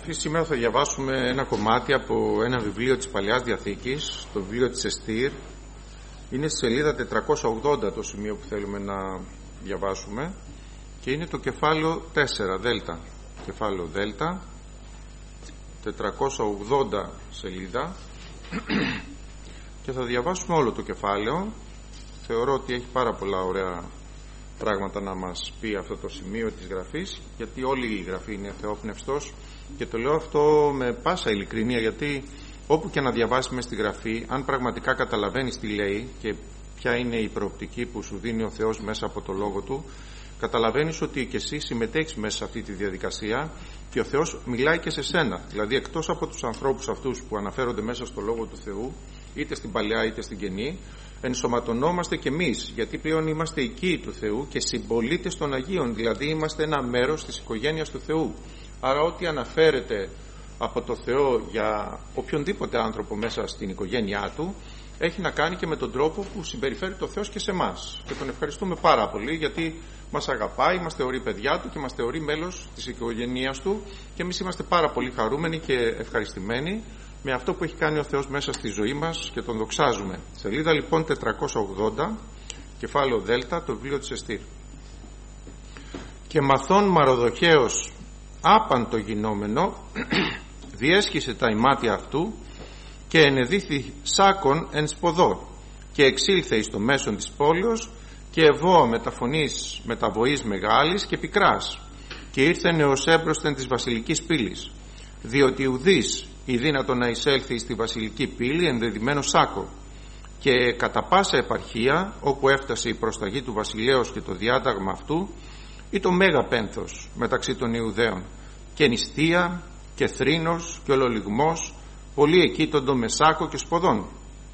Σήμερα θα διαβάσουμε ένα κομμάτι από ένα βιβλίο της Παλαιάς Διαθήκης, το βιβλίο της Εστήρ. Είναι στη σελίδα 480 το σημείο που θέλουμε να διαβάσουμε και είναι το κεφάλαιο 4, Δέλτα. Κεφάλαιο Δέλτα, 480 σελίδα και θα διαβάσουμε όλο το κεφάλαιο. Θεωρώ ότι έχει πάρα πολλά ωραία πράγματα να μας πει αυτό το σημείο της γραφής, γιατί όλη η γραφή είναι θεόπνευστος, και το λέω αυτό με πάσα ειλικρίνεια, γιατί όπου και να διαβάσεις στη γραφή, αν πραγματικά καταλαβαίνεις τι λέει και ποια είναι η προοπτική που σου δίνει ο Θεός μέσα από το λόγο του, καταλαβαίνεις ότι και εσύ συμμετέχεις μέσα σε αυτή τη διαδικασία και ο Θεός μιλάει και σε σένα. Δηλαδή, εκτός από τους ανθρώπους αυτούς που αναφέρονται μέσα στο λόγο του Θεού, είτε στην Παλαιά είτε στην Καινή, ενσωματωνόμαστε κι εμείς, γιατί πλέον είμαστε οικοί του Θεού και συμπολίτες των Αγίων, δηλαδή είμαστε ένα μέρος της οικογένειας του Θεού. Άρα ό,τι αναφέρεται από το Θεό για οποιονδήποτε άνθρωπο μέσα στην οικογένειά του έχει να κάνει και με τον τρόπο που συμπεριφέρει το Θεός και σε εμάς, και τον ευχαριστούμε πάρα πολύ, γιατί μας αγαπάει, μας θεωρεί παιδιά του και μας θεωρεί μέλος της οικογένειας του, και εμείς είμαστε πάρα πολύ χαρούμενοι και ευχαριστημένοι με αυτό που έχει κάνει ο Θεός μέσα στη ζωή μας και τον δοξάζουμε. Σελίδα λοιπόν 480, κεφάλαιο Δέλτα, το βιβλίο της Εστήρ. Και μαθών Μαροδοχέος άπαντο γινόμενο διέσχισε τα ημάτια αυτού και ενεδίθη σάκον εν σποδό, και εξήλθε εις το μέσον της πόλεως, και ευώ μεταφωνής μεταβοής μεγάλης και πικράς, και ήρθεν έως έμπροσθεν της βασιλικής πύλης, διότι ουδής η δύνατο να εισέλθει στη βασιλική πύλη ενδεδειμένο σάκο. Και κατά πάσα επαρχία όπου έφτασε η προσταγή του βασιλέως και το διάταγμα αυτού, ή το μέγα πένθος μεταξύ των Ιουδαίων, και νηστεία και θρήνος και ολολιγμός, πολλοί εκείτοντο με σάκο και σποδών.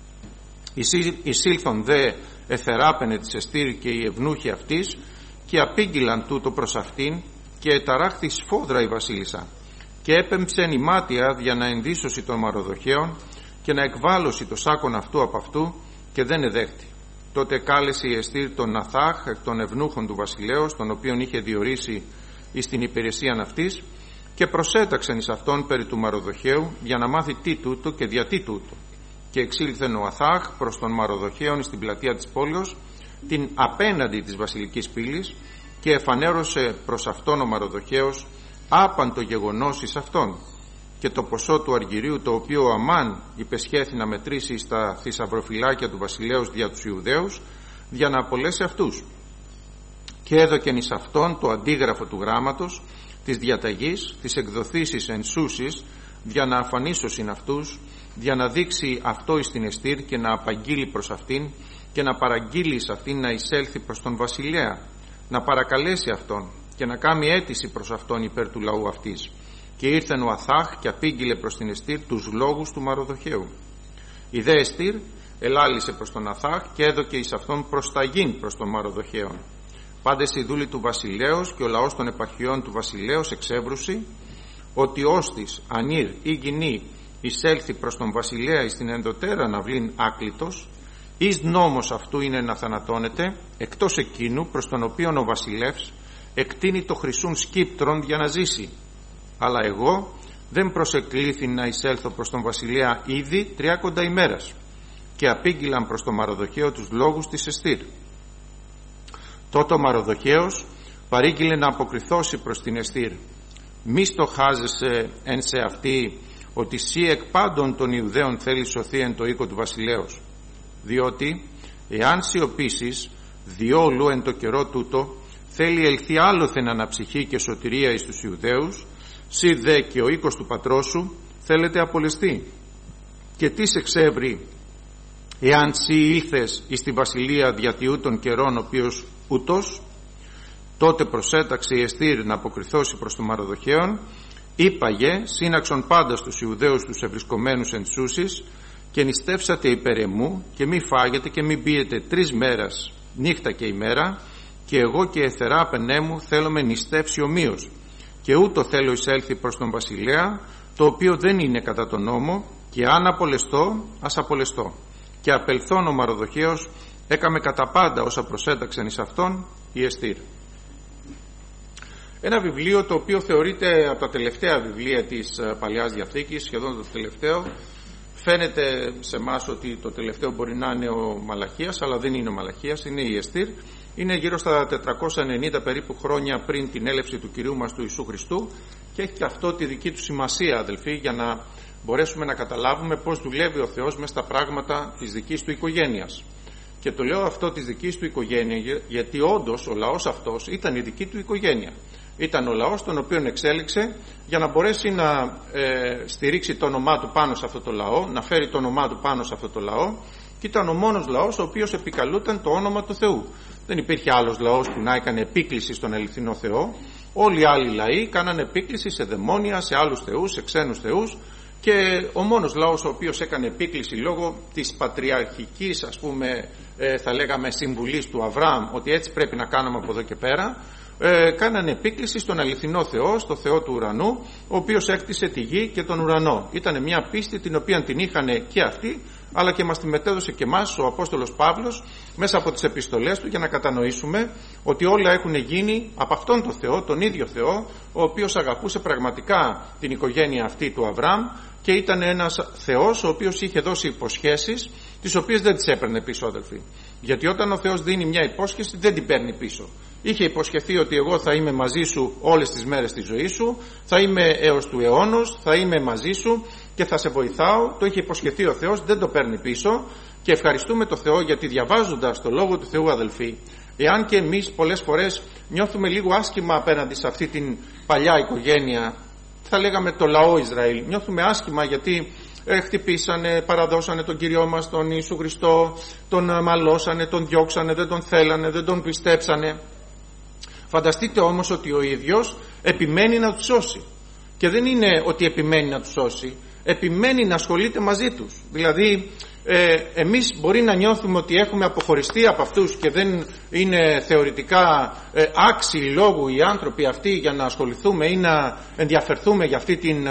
Εισήλθον δε εθεράπαινε της Εστήρ και οι ευνούχοι αυτής, και απήγγυλαν τούτο προς αυτήν, και εταράχθη σφόδρα η βασίλισσα, και έπεμψεν η μάτια για να ενδύσωση των Μαροδοχαίων και να εκβάλωση το σάκον αυτού από αυτού, και δεν εδέχτη. Τότε κάλεσε η Εστήρ τον Ναθάχ εκ των ευνούχων του βασιλέως, τον οποίον είχε διορίσει εις την υπηρεσίαν αυτής, και προσέταξεν εις αυτόν περί του Μαροδοχαίου για να μάθει τι τούτο και διατί τούτο. Και εξήλθεν ο Αθάχ προς τον Μαροδοχαίον στην πλατεία της πόλεως, την απέναντι της βασιλικής πύλης, και εφανέρωσε προς αυτόν ο Μαροδοχαίος άπαντο γεγονός εις αυτόν, και το ποσό του αργυρίου το οποίο ο Αμάν υπεσχέθη να μετρήσει στα θησαυροφυλάκια του βασιλέως δια τους Ιουδαίους, για να απολέσει αυτούς. Και έδωκεν εις αυτόν το αντίγραφο του γράμματος της διαταγής, της εκδοθήσης εν σούσης, για να αφανίσωσιν αυτούς, για να δείξει αυτό εις την Εστήρ και να απαγγείλει προς αυτήν, και να παραγγείλει εις αυτήν να εισέλθει προς τον βασιλέα, να παρακαλέσει αυτόν και να κάνει αίτηση προς αυτόν υπέρ του λαού αυτής. Και ήρθεν ο Αθάχ και απήγγειλε προς την Εστήρ τους λόγους του Μαροδοχαίου. Η δε Εστήρ ελάλησε προς τον Αθάχ και έδωκε εις αυτόν προσταγήν προς τον Μαροδοχαίον. Πάντες οι δούλοι του βασιλέως και ο λαός των επαρχιών του βασιλέως εξεύρουσι ότι όστις ανήρ ή γυνή εισέλθει προς τον βασιλέα εις την ενδοτέρα ναυλήν άκλητος, εις νόμος αυτού είναι να θανατώνεται, εκτός εκείνου προς τον οποίον ο βασιλεύς εκτείνει το χρυσούν σκύπτρον για να ζήσει. Αλλά εγώ δεν προσεκλήθη να εισέλθω προς τον βασιλέα ήδη 30 ημέρας. Και απήγγειλαν προς τον Μαροδοχαίο τους λόγους της Εστήρ. Τότε ο Μαροδοχαίος παρήγγειλε να αποκριθώσει προς την Εστήρ. Μη στοχάζεσαι εν σε αυτή ότι σύ εκ πάντων των Ιουδαίων θέλει σωθεί εν το οίκο του βασιλέως, διότι εάν σιωπήσεις διόλου εν το καιρό τούτο θέλει ελθεί άλλοθεν αναψυχή και σωτηρία εις τους Ιουδαίους, σύ δε και ο οίκος του πατρός σου θέλετε απολεστεί. Και τι σε εξεύρει εάν σύ ήλθες εις τη βασιλεία διατιού των καιρών οποίος ούτως. Τότε προσέταξε η Εστήρ να αποκριθώσει προς τον Μαροδοχαίον, είπαγε σύναξον πάντα στους Ιουδαίους τους ευρισκομένους εν Σούσης, και νηστεύσατε υπέρ εμού, και μη φάγετε και μη πίετε 3 μέρας νύχτα και ημέρα, και εγώ και εθεράπαινέ μου θέλουμε νηστεύσει ομοίως, και ούτω θέλω εισέλθει προς τον βασιλέα, το οποίο δεν είναι κατά τον νόμο, και αν απολεστώ ας απολεστώ. Και απελθόν ο Μαροδοχαίος έκαμε κατά πάντα όσα προσέταξαν εις αυτόν η Εστήρ. Ένα βιβλίο το οποίο θεωρείται από τα τελευταία βιβλία της Παλαιάς Διαθήκης, σχεδόν το τελευταίο. Φαίνεται σε εμάς ότι το τελευταίο μπορεί να είναι ο Μαλαχίας, αλλά δεν είναι ο Μαλαχίας, είναι η Εστήρ. Είναι γύρω στα 490 περίπου χρόνια πριν την έλευση του Κυρίου μας του Ιησού Χριστού και έχει και αυτό τη δική του σημασία, αδελφοί, για να μπορέσουμε να καταλάβουμε πώς δουλεύει ο Θεός μέσα στα πράγματα της δικής του οικογένειας. Και το λέω αυτό της δικής του οικογένεια γιατί όντως ο λαός αυτός ήταν η δική του οικογένεια. Ήταν ο λαός τον οποίον εξέλιξε για να μπορέσει να στηρίξει το όνομά του πάνω σε αυτό το λαό, να φέρει το όνομά του πάνω σε αυτό το λαό, και ήταν ο μόνος λαός ο οποίος επικαλούταν το όνομα του Θεού. Δεν υπήρχε άλλος λαός που να έκανε επίκληση στον αληθινό Θεό. Όλοι οι άλλοι λαοί κάνανε επίκληση σε δαιμόνια, σε άλλους θεούς, σε ξένους θεούς, και ο μόνος λαός ο οποίος έκανε επίκληση λόγω της πατριαρχικής, ας πούμε, θα λέγαμε συμβουλής του Αβραάμ, ότι έτσι πρέπει να κάνουμε από εδώ και πέρα, κάνανε επίκληση στον αληθινό Θεό, στο Θεό του ουρανού, ο οποίος έκτισε τη γη και τον ουρανό. Ήταν μια πίστη την οποία την είχαν και αυτοί, αλλά και μας τη μετέδωσε και εμάς ο Απόστολος Παύλος μέσα από τις επιστολές του, για να κατανοήσουμε ότι όλα έχουν γίνει από αυτόν τον Θεό, τον ίδιο Θεό, ο οποίος αγαπούσε πραγματικά την οικογένεια αυτή του Αβραάμ και ήταν ένας Θεός ο οποίος είχε δώσει υποσχέσεις, τις οποίες δεν τις έπαιρνε πίσω, αδελφοί. Γιατί όταν ο Θεός δίνει μια υπόσχεση δεν την παίρνει πίσω. Είχε υποσχεθεί ότι εγώ θα είμαι μαζί σου όλες τις μέρες της ζωής σου, θα είμαι έως του αιώνος, θα είμαι μαζί σου και θα σε βοηθάω. Το είχε υποσχεθεί ο Θεός, δεν το παίρνει πίσω, και ευχαριστούμε το Θεό γιατί διαβάζοντας το Λόγο του Θεού, αδελφοί, εάν και εμείς πολλές φορές νιώθουμε λίγο άσχημα απέναντι σε αυτή την παλιά οικογένεια, θα λέγαμε το λαό Ισραήλ, νιώθουμε άσχημα γιατί χτυπήσανε, παραδώσανε τον Κύριό μας τον Ιησού Χριστό, τον μαλώσανε, τον διώξανε, δεν τον θέλανε, δεν τον πιστέψανε. Φανταστείτε όμως ότι ο ίδιος επιμένει να τους σώσει. Και δεν είναι ότι επιμένει να τους σώσει, επιμένει να ασχολείται μαζί τους. Δηλαδή εμείς μπορεί να νιώθουμε ότι έχουμε αποχωριστεί από αυτούς και δεν είναι θεωρητικά άξιοι λόγου οι άνθρωποι αυτοί για να ασχοληθούμε ή να ενδιαφερθούμε για αυτή την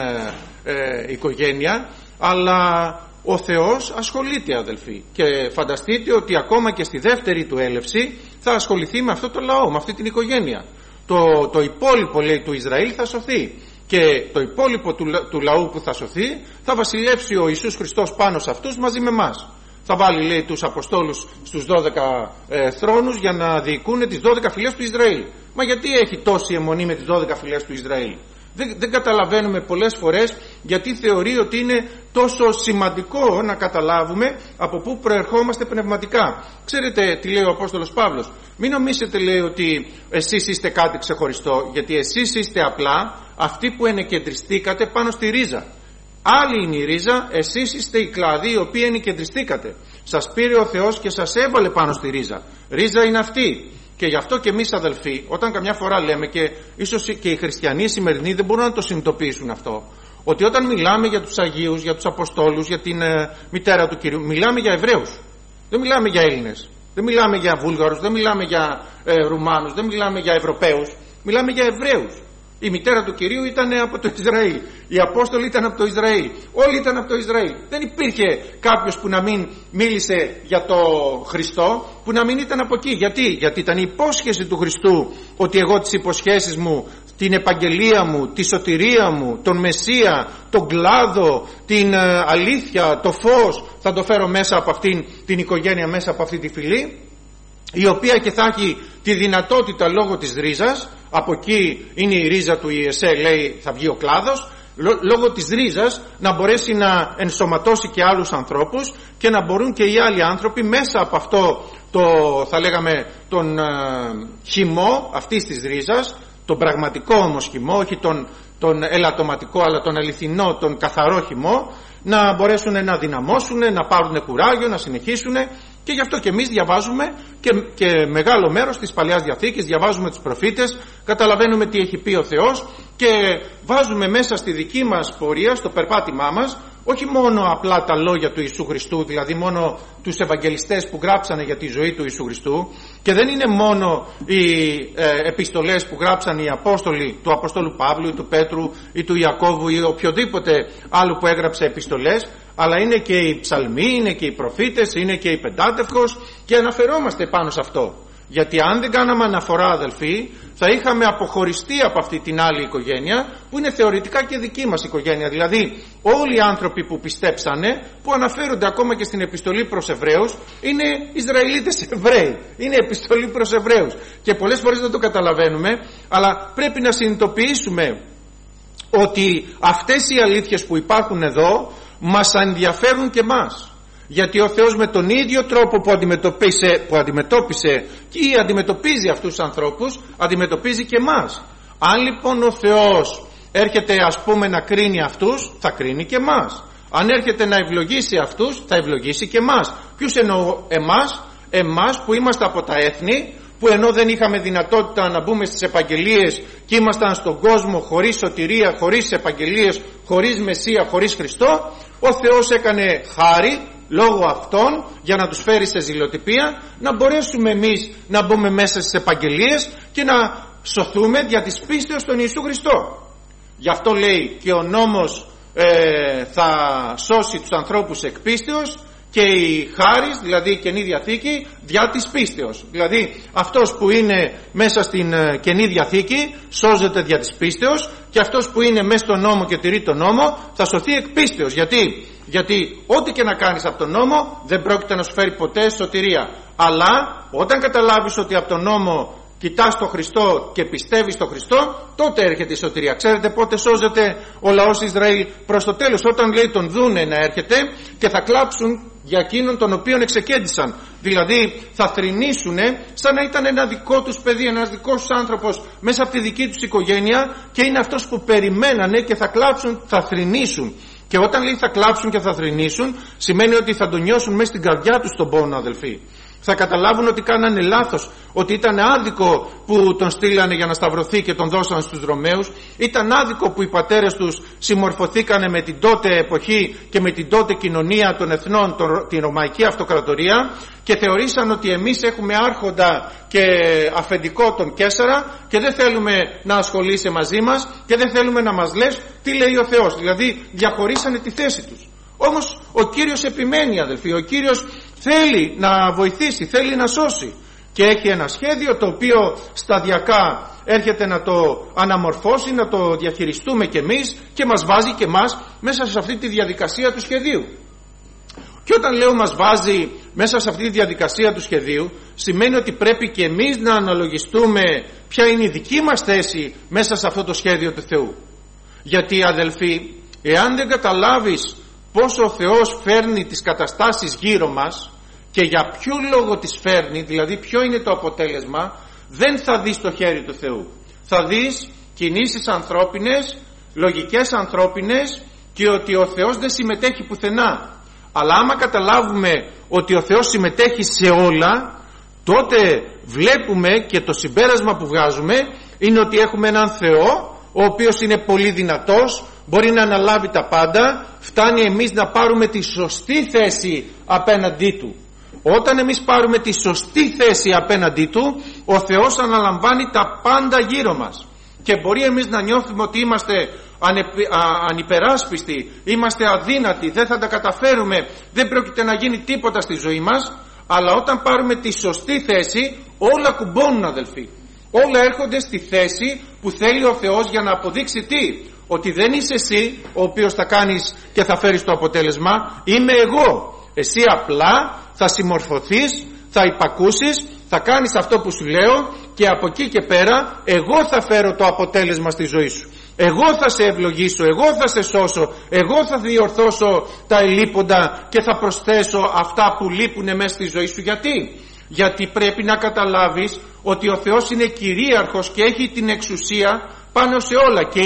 οικογένεια, αλλά ο Θεός ασχολείται, αδελφοί, και φανταστείτε ότι ακόμα και στη δεύτερη του έλευση θα ασχοληθεί με αυτό το λαό, με αυτή την οικογένεια. Το υπόλοιπο, λέει, του Ισραήλ θα σωθεί, και το υπόλοιπο του λαού που θα σωθεί θα βασιλεύσει ο Ιησούς Χριστός πάνω σε αυτούς μαζί με εμάς. Θα βάλει, λέει, τους Αποστόλους στους 12 θρόνους για να διοικούν τις 12 φυλές του Ισραήλ. Μα γιατί έχει τόση αιμονή με τις 12 φυλές του Ισραήλ? Δεν καταλαβαίνουμε πολλές φορές γιατί θεωρεί ότι είναι τόσο σημαντικό να καταλάβουμε από πού προερχόμαστε πνευματικά. Ξέρετε τι λέει ο Απόστολος Παύλος? Μην νομίζετε, λέει, ότι εσείς είστε κάτι ξεχωριστό, γιατί εσείς είστε απλά αυτοί που ενεκεντριστήκατε πάνω στη ρίζα. Άλλη είναι η ρίζα, εσείς είστε οι κλαδοί οι οποίοι ενεκεντριστήκατε. Σας πήρε ο Θεός και σας έβαλε πάνω στη ρίζα. Ρίζα είναι αυτή. Και γι' αυτό και εμείς, αδελφοί, όταν καμιά φορά λέμε, και ίσως και οι χριστιανοί σημερινοί δεν μπορούν να το συνειδητοποιήσουν αυτό, ότι όταν μιλάμε για τους Αγίους, για τους Αποστόλους, για την μητέρα του Κυρίου, μιλάμε για Εβραίους. Δεν μιλάμε για Έλληνες, δεν μιλάμε για Βούλγαρους, δεν μιλάμε για Ρουμάνους, δεν μιλάμε για Ευρωπαίους, μιλάμε για Εβραίους. Η μητέρα του Κυρίου ήταν από το Ισραήλ, οι Απόστολοι ήταν από το Ισραήλ, όλοι ήταν από το Ισραήλ. Δεν υπήρχε κάποιος που να μην μίλησε για το Χριστό, που να μην ήταν από εκεί. Γιατί ήταν η υπόσχεση του Χριστού ότι εγώ τις υποσχέσεις μου, την επαγγελία μου, τη σωτηρία μου, τον Μεσσία, τον κλάδο, την αλήθεια, το φως, θα το φέρω μέσα από αυτήν την οικογένεια, μέσα από αυτή τη φυλή, η οποία και θα έχει τη δυνατότητα λόγω της ρίζας. Από εκεί είναι η ρίζα του Ιεσέ, λέει, θα βγει ο κλάδος, λόγω της ρίζας να μπορέσει να ενσωματώσει και άλλους ανθρώπους και να μπορούν και οι άλλοι άνθρωποι μέσα από αυτό το, θα λέγαμε, τον χυμό αυτής της ρίζας, τον πραγματικό όμως χυμό, όχι τον ελαττωματικό, αλλά τον αληθινό, τον καθαρό χυμό, να μπορέσουν να δυναμώσουν, να πάρουν κουράγιο, να συνεχίσουν. Και γι' αυτό και εμείς διαβάζουμε και μεγάλο μέρος της Παλαιάς Διαθήκης, διαβάζουμε τους προφήτες, καταλαβαίνουμε τι έχει πει ο Θεός και βάζουμε μέσα στη δική μας πορεία, στο περπάτημά μας, όχι μόνο απλά τα λόγια του Ιησού Χριστού, δηλαδή μόνο τους Ευαγγελιστές που γράψανε για τη ζωή του Ιησού Χριστού, και δεν είναι μόνο οι επιστολές που γράψαν οι Απόστολοι, του Αποστόλου Παύλου ή του Πέτρου ή του Ιακώβου ή οποιοδήποτε άλλο που έγραψε επιστολές, αλλά είναι και οι ψαλμοί, είναι και οι προφήτες, είναι και η Πεντάτευχος, και αναφερόμαστε πάνω σε αυτό. Γιατί αν δεν κάναμε αναφορά, αδελφοί, θα είχαμε αποχωριστεί από αυτή την άλλη οικογένεια που είναι θεωρητικά και δική μας οικογένεια. Δηλαδή όλοι οι άνθρωποι που πιστέψανε, που αναφέρονται ακόμα και στην επιστολή προς Εβραίους, είναι Ισραηλίτες Εβραίοι, είναι επιστολή προς Εβραίους, και πολλές φορές δεν το καταλαβαίνουμε, αλλά πρέπει να συνειδητοποιήσουμε ότι αυτές οι αλήθειες που υπάρχουν εδώ μας ενδιαφέρουν και μας. Γιατί ο Θεός με τον ίδιο τρόπο που αντιμετώπισε και αντιμετωπίζει αυτούς τους ανθρώπους, αντιμετωπίζει και εμάς. Αν λοιπόν ο Θεός έρχεται, ας πούμε, να κρίνει αυτούς, θα κρίνει και εμάς. Αν έρχεται να ευλογήσει αυτούς, θα ευλογήσει και εμάς. Ποιους εννοώ? Εμάς που είμαστε από τα έθνη, που ενώ δεν είχαμε δυνατότητα να μπούμε στις επαγγελίες και ήμασταν στον κόσμο χωρίς σωτηρία, χωρίς επαγγελίες, χωρίς Μεσσία, χωρίς Χριστό, ο Θεός έκανε χάρη λόγω αυτών, για να τους φέρει σε ζηλοτυπία, να μπορέσουμε εμείς να μπούμε μέσα στις επαγγελίες και να σωθούμε δια της πίστεως στον Ιησού Χριστό. Γι' αυτό λέει και ο νόμος θα σώσει τους ανθρώπους εκ πίστεως, και η χάρις, δηλαδή η Καινή Διαθήκη, δια της πίστεως. Δηλαδή αυτός που είναι μέσα στην Καινή Διαθήκη σώζεται δια της πίστεως, και αυτός που είναι μέσα στον νόμο και τηρεί τον νόμο θα σωθεί εκ πίστεως. Γιατί ό,τι και να κάνεις από τον νόμο δεν πρόκειται να σου φέρει ποτέ σωτηρία. Αλλά όταν καταλάβεις ότι από τον νόμο κοιτάς τον Χριστό και πιστεύεις στον Χριστό, τότε έρχεται η σωτηρία. Ξέρετε πότε σώζεται ο λαός Ισραήλ? Προς το τέλος, όταν λέει τον δούνε να έρχεται και θα κλάψουν για εκείνον τον οποίον εξεκέντησαν. Δηλαδή θα θρηνήσουν σαν να ήταν ένα δικό τους παιδί, ένας δικός τους άνθρωπος μέσα από τη δική τους οικογένεια, και είναι αυτός που περιμένανε, και θα κλάψουν, θα θρηνήσουν. Και όταν λέει θα κλάψουν και θα θρηνήσουν, σημαίνει ότι θα τον νιώσουν μέσα στην καρδιά τους τον πόνο, αδελφοί. Θα καταλάβουν ότι κάνανε λάθος, ότι ήταν άδικο που τον στείλανε για να σταυρωθεί και τον δώσαν στους Ρωμαίους. Ήταν άδικο που οι πατέρες τους συμμορφωθήκανε με την τότε εποχή και με την τότε κοινωνία των εθνών, την Ρωμαϊκή Αυτοκρατορία, και θεωρήσαν ότι εμείς έχουμε άρχοντα και αφεντικό τον Καίσαρα και δεν θέλουμε να ασχολείσαι μαζί μας και δεν θέλουμε να μας λες τι λέει ο Θεός. Δηλαδή διαχωρίσανε τη θέση τους. Όμως ο Κύριος επιμένει, αδελφοί, ο Κύριος θέλει να βοηθήσει, θέλει να σώσει, και έχει ένα σχέδιο το οποίο σταδιακά έρχεται να το αναμορφώσει, να το διαχειριστούμε κι εμείς, και μας βάζει και μας μέσα σε αυτή τη διαδικασία του σχεδίου. Και όταν λέω μας βάζει μέσα σε αυτή τη διαδικασία του σχεδίου, σημαίνει ότι πρέπει και εμείς να αναλογιστούμε ποια είναι η δική μας θέση μέσα σε αυτό το σχέδιο του Θεού. Γιατί, αδελφοί, εάν δεν καταλάβεις πόσο ο Θεός φέρνει τις καταστάσεις γύρω μας και για ποιο λόγο τις φέρνει, δηλαδή ποιο είναι το αποτέλεσμα, δεν θα δεις το χέρι του Θεού. Θα δεις κινήσεις ανθρώπινες, λογικές ανθρώπινες, και ότι ο Θεός δεν συμμετέχει πουθενά. Αλλά άμα καταλάβουμε ότι ο Θεός συμμετέχει σε όλα, τότε βλέπουμε, και το συμπέρασμα που βγάζουμε είναι ότι έχουμε έναν Θεό ο οποίος είναι πολύ δυνατός, μπορεί να αναλάβει τα πάντα, φτάνει εμείς να πάρουμε τη σωστή θέση απέναντί του. Όταν εμείς πάρουμε τη σωστή θέση απέναντί του, ο Θεός αναλαμβάνει τα πάντα γύρω μας. Και μπορεί εμείς να νιώθουμε ότι είμαστε ανυπεράσπιστοι, είμαστε αδύνατοι, δεν θα τα καταφέρουμε, δεν πρόκειται να γίνει τίποτα στη ζωή μας. Αλλά όταν πάρουμε τη σωστή θέση, όλα κουμπώνουν, αδελφοί. Όλα έρχονται στη θέση που θέλει ο Θεός, για να αποδείξει τι? Ότι δεν είσαι εσύ ο οποίος θα κάνεις και θα φέρεις το αποτέλεσμα, είμαι εγώ. Εσύ απλά θα συμμορφωθείς, θα υπακούσεις, θα κάνεις αυτό που σου λέω, και από εκεί και πέρα εγώ θα φέρω το αποτέλεσμα στη ζωή σου. Εγώ θα σε ευλογήσω, εγώ θα σε σώσω, εγώ θα διορθώσω τα ελλείποντα και θα προσθέσω αυτά που λείπουν μέσα στη ζωή σου. Γιατί πρέπει να καταλάβεις ότι ο Θεός είναι κυρίαρχος και έχει την εξουσία πάνω σε όλα, και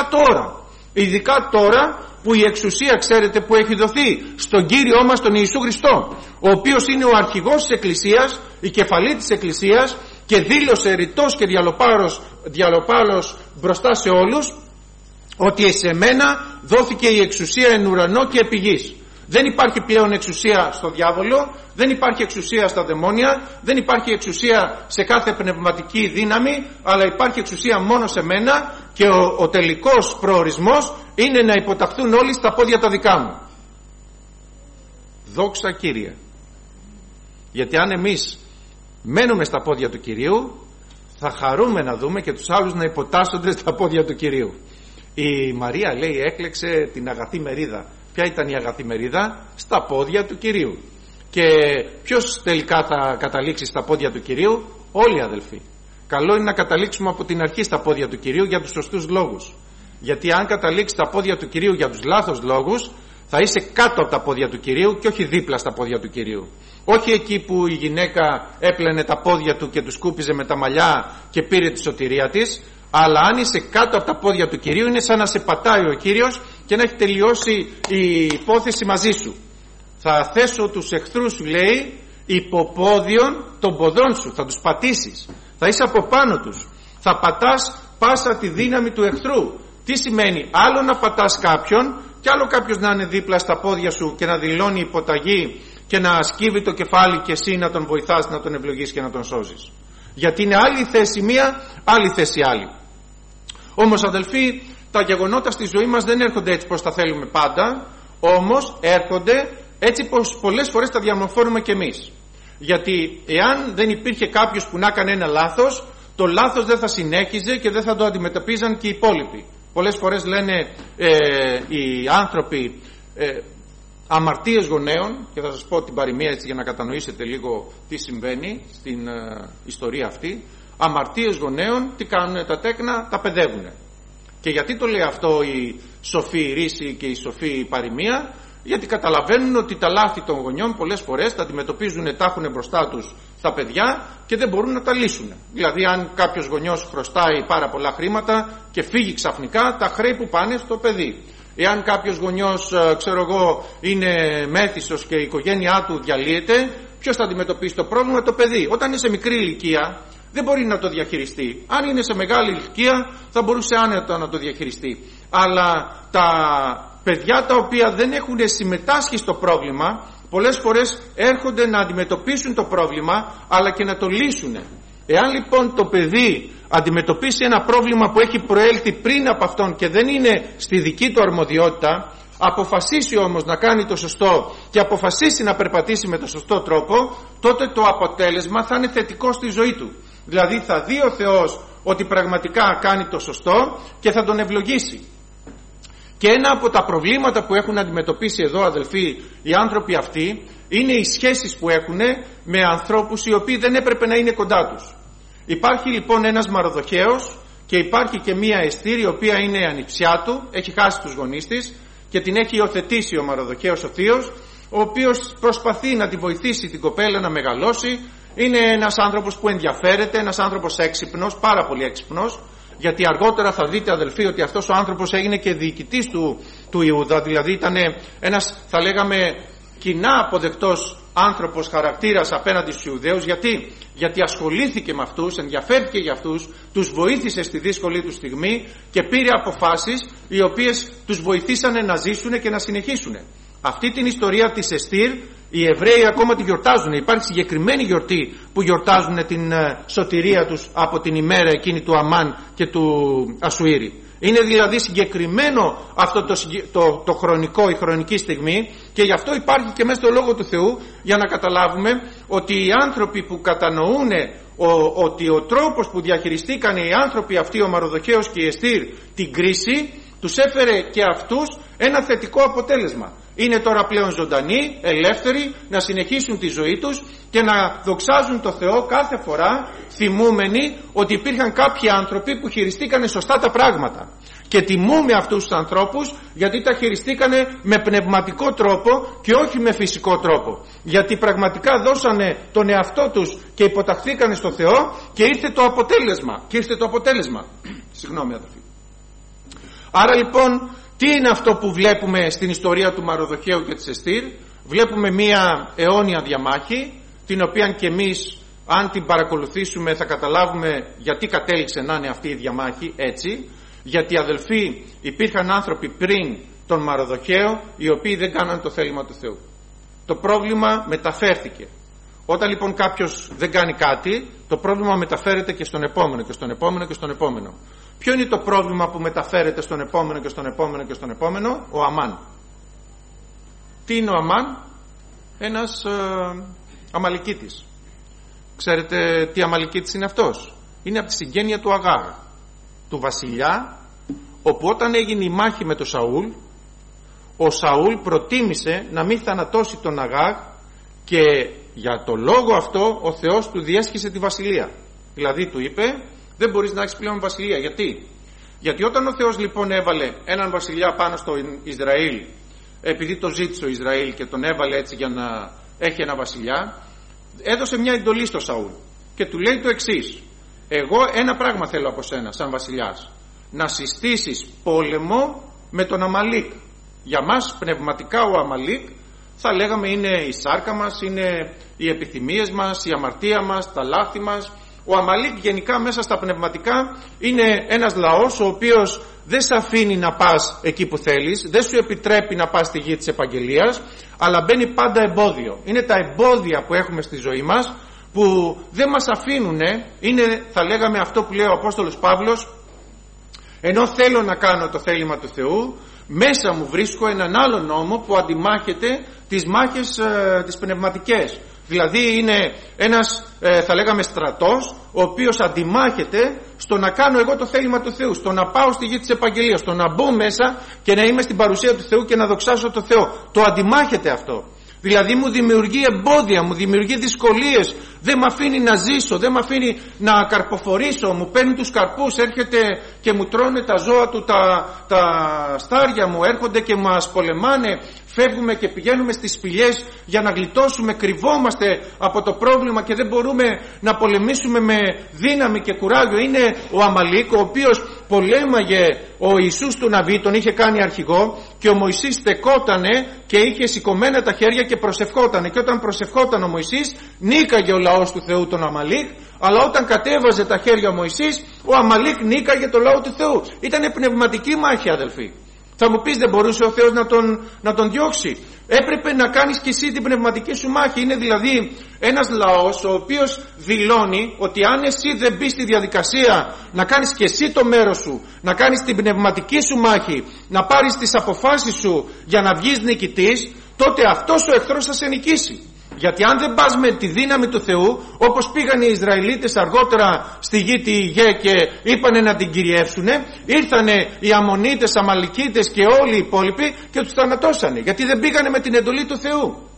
ειδικά τώρα που η εξουσία, ξέρετε, που έχει δοθεί στον Κύριό μας τον Ιησού Χριστό, ο οποίος είναι ο αρχηγός της Εκκλησίας, η κεφαλή της Εκκλησίας, και δήλωσε ρητός και διαλοπάλος μπροστά σε όλους ότι σε μένα δόθηκε η εξουσία εν ουρανό και επί γης. Δεν υπάρχει πλέον εξουσία στο διάβολο, δεν υπάρχει εξουσία στα δαιμόνια, δεν υπάρχει εξουσία σε κάθε πνευματική δύναμη, αλλά υπάρχει εξουσία μόνο σε μένα, και ο τελικός προορισμός είναι να υποταχθούν όλοι στα πόδια τα δικά μου. Δόξα Κύριε. Γιατί αν εμείς μένουμε στα πόδια του Κυρίου, θα χαρούμε να δούμε και τους άλλους να υποτάσσονται στα πόδια του Κυρίου. Η Μαρία, λέει, έκλεξε την αγαθή μερίδα. Ποια ήταν η αγαθή μερίδα? Στα πόδια του Κυρίου. Και ποιος τελικά θα καταλήξει στα πόδια του Κυρίου? Όλοι οι αδελφοί. Καλό είναι να καταλήξουμε από την αρχή στα πόδια του Κυρίου για τους σωστούς λόγους. Γιατί αν καταλήξεις στα πόδια του Κυρίου για τους λάθος λόγους, θα είσαι κάτω από τα πόδια του Κυρίου και όχι δίπλα στα πόδια του Κυρίου. Όχι εκεί που η γυναίκα έπλαινε τα πόδια του και του σκούπιζε με τα μαλλιά και πήρε τη σωτηρία της, αλλά αν είσαι κάτω από τα πόδια του Κυρίου, είναι σαν να σε πατάει ο Κύριος και να έχει τελειώσει η υπόθεση μαζί σου. Θα θέσω τους εχθρούς σου, λέει, υποπόδιον των ποδών σου. Θα τους πατήσεις, θα είσαι από πάνω τους, θα πατάς πάσα τη δύναμη του εχθρού. Τι σημαίνει? Άλλο να πατάς κάποιον και άλλο κάποιος να είναι δίπλα στα πόδια σου και να δηλώνει υποταγή και να σκύβει το κεφάλι και εσύ να τον βοηθάς, να τον ευλογείς και να τον σώζεις. Γιατί είναι άλλη θέση μία, άλλη θέση άλλη. Όμως, αδελφοί, τα γεγονότα στη ζωή μας δεν έρχονται έτσι πως τα θέλουμε πάντα, όμως έρχονται έτσι πως πολλές φορές τα διαμορφώνουμε κι εμείς. Γιατί εάν δεν υπήρχε κάποιος που να έκανε ένα λάθος, το λάθος δεν θα συνέχιζε και δεν θα το αντιμετωπίζαν και οι υπόλοιποι. Πολλές φορές λένε οι άνθρωποι αμαρτίες γονέων, και θα σας πω την παροιμία έτσι για να κατανοήσετε λίγο τι συμβαίνει στην ιστορία αυτή. Αμαρτίες γονέων, τι κάνουν τα τέκνα? Τα παιδεύουν. Και γιατί το λέει αυτό η σοφή ρίση και η σοφή παροιμία? Γιατί καταλαβαίνουν ότι τα λάθη των γονιών πολλές φορές τα αντιμετωπίζουν, τα έχουν μπροστά τους τα παιδιά και δεν μπορούν να τα λύσουν. Δηλαδή, αν κάποιος γονιός χρωστάει πάρα πολλά χρήματα και φύγει ξαφνικά, τα χρέη που πάνε στο παιδί. Εάν κάποιος γονιός, ξέρω εγώ, είναι μέθησος και η οικογένειά του διαλύεται, ποιος θα αντιμετωπίσει το πρόβλημα? Το παιδί. Όταν είναι σε μικρή ηλικία, δεν μπορεί να το διαχειριστεί. Αν είναι σε μεγάλη ηλικία, θα μπορούσε άνετα να το διαχειριστεί. Αλλά τα παιδιά τα οποία δεν έχουν συμμετάσχει στο πρόβλημα, πολλές φορές έρχονται να αντιμετωπίσουν το πρόβλημα, αλλά και να το λύσουν. Εάν λοιπόν το παιδί αντιμετωπίσει ένα πρόβλημα που έχει προέλθει πριν από αυτόν και δεν είναι στη δική του αρμοδιότητα, αποφασίσει όμως να κάνει το σωστό και αποφασίσει να περπατήσει με το σωστό τρόπο, τότε το αποτέλεσμα θα είναι θετικό στη ζωή του. Δηλαδή θα δει ο Θεός ότι πραγματικά κάνει το σωστό και θα τον ευλογήσει. Και ένα από τα προβλήματα που έχουν αντιμετωπίσει εδώ, αδελφοί, οι άνθρωποι αυτοί, είναι οι σχέσεις που έχουν με ανθρώπους οι οποίοι δεν έπρεπε να είναι κοντά τους. Υπάρχει λοιπόν ένας Μαροδοχαίος και υπάρχει και μία Εστήρ, η οποία είναι ανιψιά του, έχει χάσει τους γονείς της και την έχει υιοθετήσει ο Μαροδοχαίος ο θείος, ο οποίος προσπαθεί να τη βοηθήσει την κοπέλα να μεγαλώσει. Είναι ένας άνθρωπος που ενδιαφέρεται, ένας άνθρωπος έξυπνος, πάρα πολύ έξυπνος, γιατί αργότερα θα δείτε, αδελφοί, ότι αυτός ο άνθρωπος έγινε και διοικητής του Ιούδα, δηλαδή ήταν ένας, θα λέγαμε, κοινά αποδεκτός άνθρωπος, χαρακτήρας απέναντι στους Ιουδαίους. Γιατί ασχολήθηκε με αυτούς, ενδιαφέρθηκε για αυτούς, τους βοήθησε στη δύσκολη του στιγμή και πήρε αποφάσεις οι οποίες τους βοηθήσανε να ζήσουν και να συνεχίσουν. Αυτή την ιστορία της Εστήρ οι Εβραίοι ακόμα τη γιορτάζουν. Υπάρχει συγκεκριμένη γιορτή που γιορτάζουν την σωτηρία τους από την ημέρα εκείνη του Αμάν και του Ασουήρη. Είναι δηλαδή συγκεκριμένο αυτό το χρονικό, η χρονική στιγμή, και γι' αυτό υπάρχει και μέσα στο Λόγο του Θεού, για να καταλάβουμε ότι οι άνθρωποι που κατανοούν ότι ο τρόπος που διαχειριστήκαν οι άνθρωποι αυτοί, ο Μαροδοχαίος και η Εστήρ, την κρίση, τους έφερε και αυτούς ένα θετικό αποτέλεσμα. Είναι τώρα πλέον ζωντανοί, ελεύθεροι, να συνεχίσουν τη ζωή τους και να δοξάζουν το Θεό κάθε φορά, θυμούμενοι ότι υπήρχαν κάποιοι άνθρωποι που χειριστήκανε σωστά τα πράγματα. Και τιμούμε αυτούς τους ανθρώπους γιατί τα χειριστήκανε με πνευματικό τρόπο και όχι με φυσικό τρόπο. Γιατί πραγματικά δώσανε τον εαυτό τους και υποταχθήκανε στο Θεό και ήρθε το αποτέλεσμα. Συγγνώμη, αδελφοί. Άρα λοιπόν, τι είναι αυτό που βλέπουμε στην ιστορία του Μαροδοχαίου και της Εστήρ? Βλέπουμε μία αιώνια διαμάχη, την οποία και εμείς, αν την παρακολουθήσουμε, θα καταλάβουμε γιατί κατέληξε να είναι αυτή η διαμάχη έτσι. Γιατί, αδελφοί, υπήρχαν άνθρωποι πριν τον Μαροδοχαίο οι οποίοι δεν κάναν το θέλημα του Θεού. Το πρόβλημα μεταφέρθηκε. Όταν λοιπόν κάποιος δεν κάνει κάτι, το πρόβλημα μεταφέρεται και στον επόμενο και στον επόμενο και στον επόμενο. Ποιο είναι το πρόβλημα που μεταφέρεται στον επόμενο και στον επόμενο και στον επόμενο? Ο Αμάν. Τι είναι ο Αμάν? Ένας Αμαλικίτης. Ξέρετε τι Αμαλικίτης είναι αυτός? Είναι από τη συγγένεια του Αγάγ, του βασιλιά, όπου όταν έγινε η μάχη με τον Σαούλ, ο Σαούλ προτίμησε να μην θανατώσει τον Αγάγ, και για το λόγο αυτό ο Θεός του διέσχισε τη βασιλεία. Δηλαδή του είπε, δεν μπορείς να έχεις πλέον βασιλεία. Γιατί όταν ο Θεός λοιπόν έβαλε έναν βασιλιά πάνω στο Ισραήλ, επειδή το ζήτησε ο Ισραήλ και τον έβαλε έτσι για να έχει ένα βασιλιά, έδωσε μια εντολή στο Σαούλ και του λέει το εξής: εγώ ένα πράγμα θέλω από σένα σαν βασιλιάς, να συστήσεις πόλεμο με τον Αμαλίκ. Για μας πνευματικά ο Αμαλίκ θα λέγαμε είναι η σάρκα μας, είναι οι επιθυμίες μας, η αμαρτία μας, τα λάθη μας. Ο Αμαλίκ γενικά μέσα στα πνευματικά είναι ένας λαός ο οποίος δεν σε αφήνει να πας εκεί που θέλεις, δεν σου επιτρέπει να πας στη γη της επαγγελίας, αλλά μπαίνει πάντα εμπόδιο. Είναι τα εμπόδια που έχουμε στη ζωή μας που δεν μας αφήνουν, είναι θα λέγαμε αυτό που λέει ο Απόστολος Παύλος, ενώ θέλω να κάνω το θέλημα του Θεού, μέσα μου βρίσκω έναν άλλο νόμο που αντιμάχεται τις μάχες τις πνευματικές. Δηλαδή είναι ένας θα λέγαμε στρατός ο οποίος αντιμάχεται στο να κάνω εγώ το θέλημα του Θεού, στο να πάω στη γη της επαγγελίας, στο να μπω μέσα και να είμαι στην παρουσία του Θεού και να δοξάσω το Θεό. Το αντιμάχεται αυτό. Δηλαδή μου δημιουργεί εμπόδια, μου δημιουργεί δυσκολίες, δεν με αφήνει να ζήσω, δεν με αφήνει να καρποφορήσω, μου παίρνει τους καρπούς, έρχεται και μου τρώνε τα ζώα του, τα στάρια μου, έρχονται και μας πολεμάνε, φεύγουμε και πηγαίνουμε στις σπηλιές για να γλιτώσουμε, κρυβόμαστε από το πρόβλημα και δεν μπορούμε να πολεμήσουμε με δύναμη και κουράγιο. Είναι ο Αμαλίκ ο οποίος πολέμαγε ο Ιησούς του Ναβί, τον είχε κάνει αρχηγό, και ο Μωυσής στεκότανε και είχε σηκωμένα τα χέρια και προσευχότανε, και όταν προσευχόταν ο Μωυσής νίκαγε ο λαός του Θεού τον Αμαλίκ, αλλά όταν κατέβαζε τα χέρια ο Μωυσής, ο Αμαλίκ νίκαγε το λαό του Θεού. Ήταν πνευματική μάχη, αδελφοί. Θα μου πεις, δεν μπορούσε ο Θεός να τον διώξει? Έπρεπε να κάνεις και εσύ την πνευματική σου μάχη. Είναι δηλαδή ένας λαός ο οποίος δηλώνει ότι αν εσύ δεν μπεις στη διαδικασία να κάνεις και εσύ το μέρος σου, να κάνεις την πνευματική σου μάχη, να πάρεις τις αποφάσεις σου για να βγεις νικητής, τότε αυτός ο εχθρός θα σε νικήσει. Γιατί αν δεν πας με τη δύναμη του Θεού, όπως πήγαν οι Ισραηλίτες αργότερα στη γη τη Γε και είπανε να την κυριεύσουνε, ήρθανε οι Αμμονίτες, Αμαλικίτες και όλοι οι υπόλοιποι και τους θανατώσανε, γιατί δεν πήγανε με την εντολή του Θεού.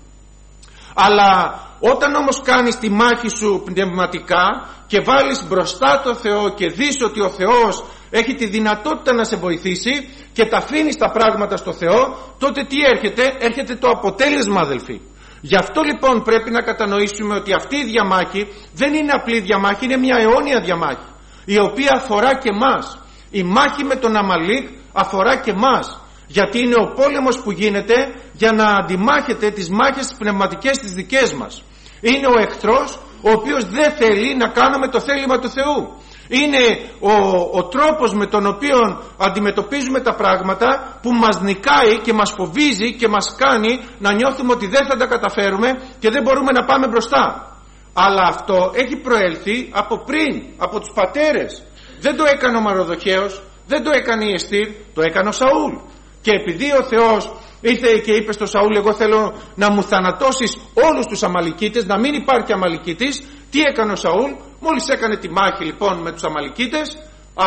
Αλλά όταν όμως κάνεις τη μάχη σου πνευματικά και βάλεις μπροστά το Θεό και δεις ότι ο Θεός έχει τη δυνατότητα να σε βοηθήσει και τα αφήνεις τα πράγματα στο Θεό, τότε τι έρχεται? Έρχεται το αποτέλεσμα, αδελφοί. Γι' αυτό λοιπόν πρέπει να κατανοήσουμε ότι αυτή η διαμάχη δεν είναι απλή διαμάχη, είναι μια αιώνια διαμάχη, η οποία αφορά και μας. Η μάχη με τον Αμαλίκ αφορά και μας, γιατί είναι ο πόλεμος που γίνεται για να αντιμάχεται τις μάχες τις πνευματικές τις δικές μας. Είναι ο εχθρός ο οποίος δεν θέλει να κάνουμε το θέλημα του Θεού. Είναι ο τρόπος με τον οποίο αντιμετωπίζουμε τα πράγματα που μας νικάει και μας φοβίζει και μας κάνει να νιώθουμε ότι δεν θα τα καταφέρουμε και δεν μπορούμε να πάμε μπροστά. Αλλά αυτό έχει προέλθει από πριν, από τους πατέρες. Δεν το έκανε ο Μαροδοχέος, δεν το έκανε η Εστήρ, το έκανε ο Σαούλ. Και επειδή ο Θεός ήρθε και είπε στο Σαούλ, εγώ θέλω να μου θανατώσεις όλους τους Αμαλικίτες, να μην υπάρχει Αμαλικίτης, τι έκανε ο Σαούλ? Μόλις έκανε τη μάχη λοιπόν με τους Αμαλικίτες,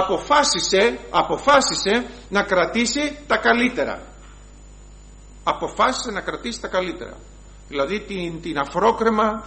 αποφάσισε να κρατήσει τα καλύτερα. Αποφάσισε να κρατήσει τα καλύτερα. Δηλαδή την αφρόκρεμα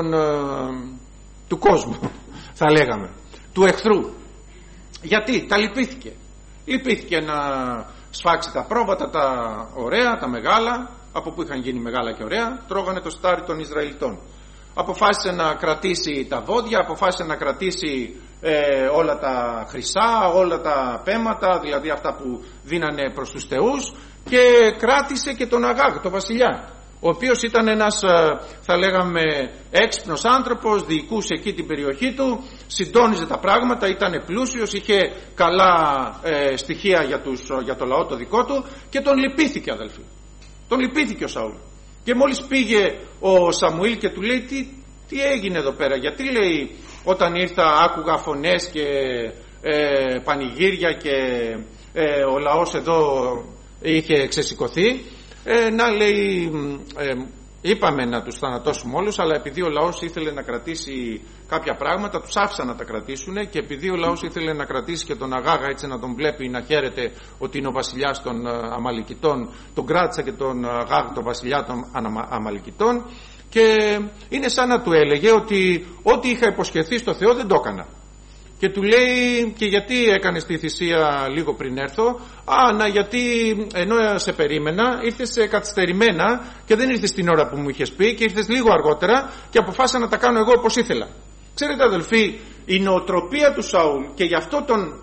του κόσμου, θα λέγαμε, του εχθρού. Γιατί? Τα λυπήθηκε. Λυπήθηκε να σφάξει τα πρόβατα, τα ωραία, τα μεγάλα, από που είχαν γίνει μεγάλα και ωραία, τρώγανε το στάρι των Ισραηλιτών. Αποφάσισε να κρατήσει τα βόδια, αποφάσισε να κρατήσει όλα τα χρυσά, όλα τα πέματα, δηλαδή αυτά που δίνανε προς τους θεούς, και κράτησε και τον Αγάγ, τον βασιλιά, ο οποίος ήταν ένας θα λέγαμε έξυπνος άνθρωπος, διοικούσε εκεί την περιοχή του, συντόνιζε τα πράγματα, ήταν πλούσιος, είχε καλά στοιχεία για το λαό το δικό του, και τον λυπήθηκε, αδελφοί. Τον λυπήθηκε ο Σαούλ. Και μόλις πήγε ο Σαμουήλ και του λέει τι έγινε εδώ πέρα, γιατί λέει όταν ήρθα άκουγα φωνές και πανηγύρια και ο λαός εδώ είχε ξεσηκωθεί, να λέει είπαμε να τους θανατώσουμε όλους, αλλά επειδή ο λαός ήθελε να κρατήσει κάποια πράγματα, τους άφησαν να τα κρατήσουν, και επειδή ο λαός ήθελε να κρατήσει και τον Αγάγα, έτσι να τον βλέπει να χαίρεται ότι είναι ο βασιλιάς των Αμαλικητών, τον κράτησα και τον Αγάγ, τον βασιλιά των Αμαλικητών, και είναι σαν να του έλεγε ότι ό,τι είχα υποσχεθεί στο Θεό δεν το έκανα. Και του λέει, και γιατί έκανες τη θυσία λίγο πριν έρθω? Γιατί ενώ σε περίμενα, ήρθες καθυστερημένα και δεν ήρθες την ώρα που μου είχες πει, και ήρθες λίγο αργότερα και αποφάσισα να τα κάνω εγώ όπως ήθελα. Ξέρετε αδελφοί, η νοοτροπία του Σαούλ, και γι' αυτό τον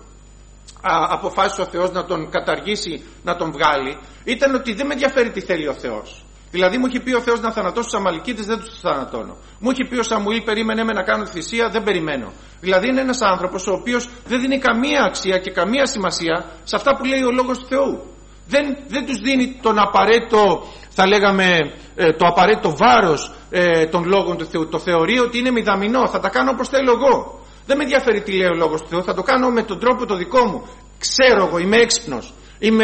αποφάσισε ο Θεός να τον καταργήσει, να τον βγάλει, ήταν ότι δεν με ενδιαφέρει τι θέλει ο Θεός. Δηλαδή μου είχε πει ο Θεός να θανατώσω τους Αμαλικίτες, δεν τους θανατώνω. Μου είχε πει ο Σαμουήλ, περίμενε με να κάνω θυσία, δεν περιμένω. Δηλαδή είναι ένας άνθρωπος ο οποίος δεν δίνει καμία αξία και καμία σημασία σε αυτά που λέει ο Λόγος του Θεού. Δεν τους δίνει τον απαραίτητο, θα λέγαμε, το απαραίτητο βάρος των λόγων του Θεού. Το θεωρεί ότι είναι μηδαμινό, θα τα κάνω όπως θέλω εγώ. Δεν με ενδιαφέρει τι λέει ο Λόγος του Θεού, θα το κάνω με τον τρόπο το δικό μου. Ξέρω εγώ, είμαι έξυπνος.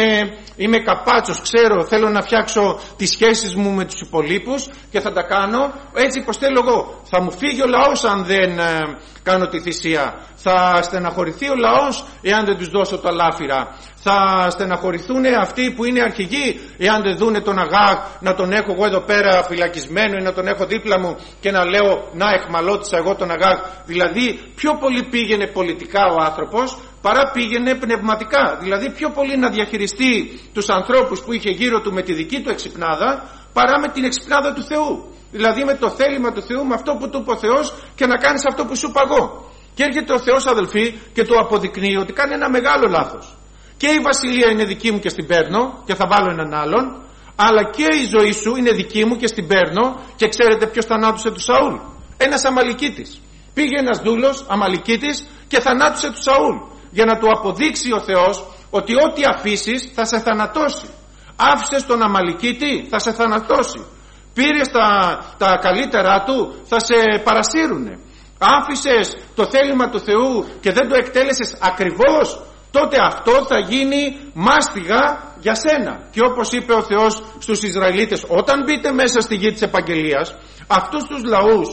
Είμαι καπάτσος, ξέρω, θέλω να φτιάξω τις σχέσεις μου με τους υπολείπους και θα τα κάνω έτσι πως θέλω εγώ. Θα μου φύγει ο λαός αν δεν κάνω τη θυσία. Θα στεναχωρηθεί ο λαός εάν δεν τους δώσω τα λάφυρα. Θα στεναχωρηθούν αυτοί που είναι αρχηγοί εάν δεν δούνε τον Αγάγ να τον έχω εγώ εδώ πέρα φυλακισμένο ή να τον έχω δίπλα μου και να λέω να εχμαλώτησα εγώ τον Αγάγ. Δηλαδή πιο πολύ πήγαινε πολιτικά ο άνθρωπος παρά πήγαινε πνευματικά. Δηλαδή πιο πολύ να διαχειριστεί τους ανθρώπους που είχε γύρω του με τη δική του εξυπνάδα παρά με την εξυπνάδα του Θεού. Δηλαδή με το θέλημα του Θεού, με αυτό που του είπε ο Θεός, και να κάνεις αυτό που σου είπα εγώ. Και έρχεται ο Θεός αδελφοί και του αποδεικνύει ότι κάνει ένα μεγάλο λάθος. Και η βασιλεία είναι δική μου και στην παίρνω και θα βάλω έναν άλλον, αλλά και η ζωή σου είναι δική μου και στην παίρνω. Και ξέρετε ποιος θανάτωσε του Σαούλ? Ένας Αμαλικίτης. Πήγε ένας δούλος Αμαλικίτης και θανάτωσε του Σαούλ, για να του αποδείξει ο Θεός ότι ό,τι αφήσεις θα σε θανατώσει. Άφησες τον Αμαλικίτη, θα σε θανατώσει. Πήρες τα καλύτερά του, θα σε παρασύρουνε. Άφησες το θέλημα του Θεού και δεν το εκτέλεσες ακριβώς, τότε αυτό θα γίνει μάστιγα για σένα. Και όπως είπε ο Θεός στους Ισραηλίτες, όταν μπείτε μέσα στη γη της επαγγελίας, αυτούς τους λαούς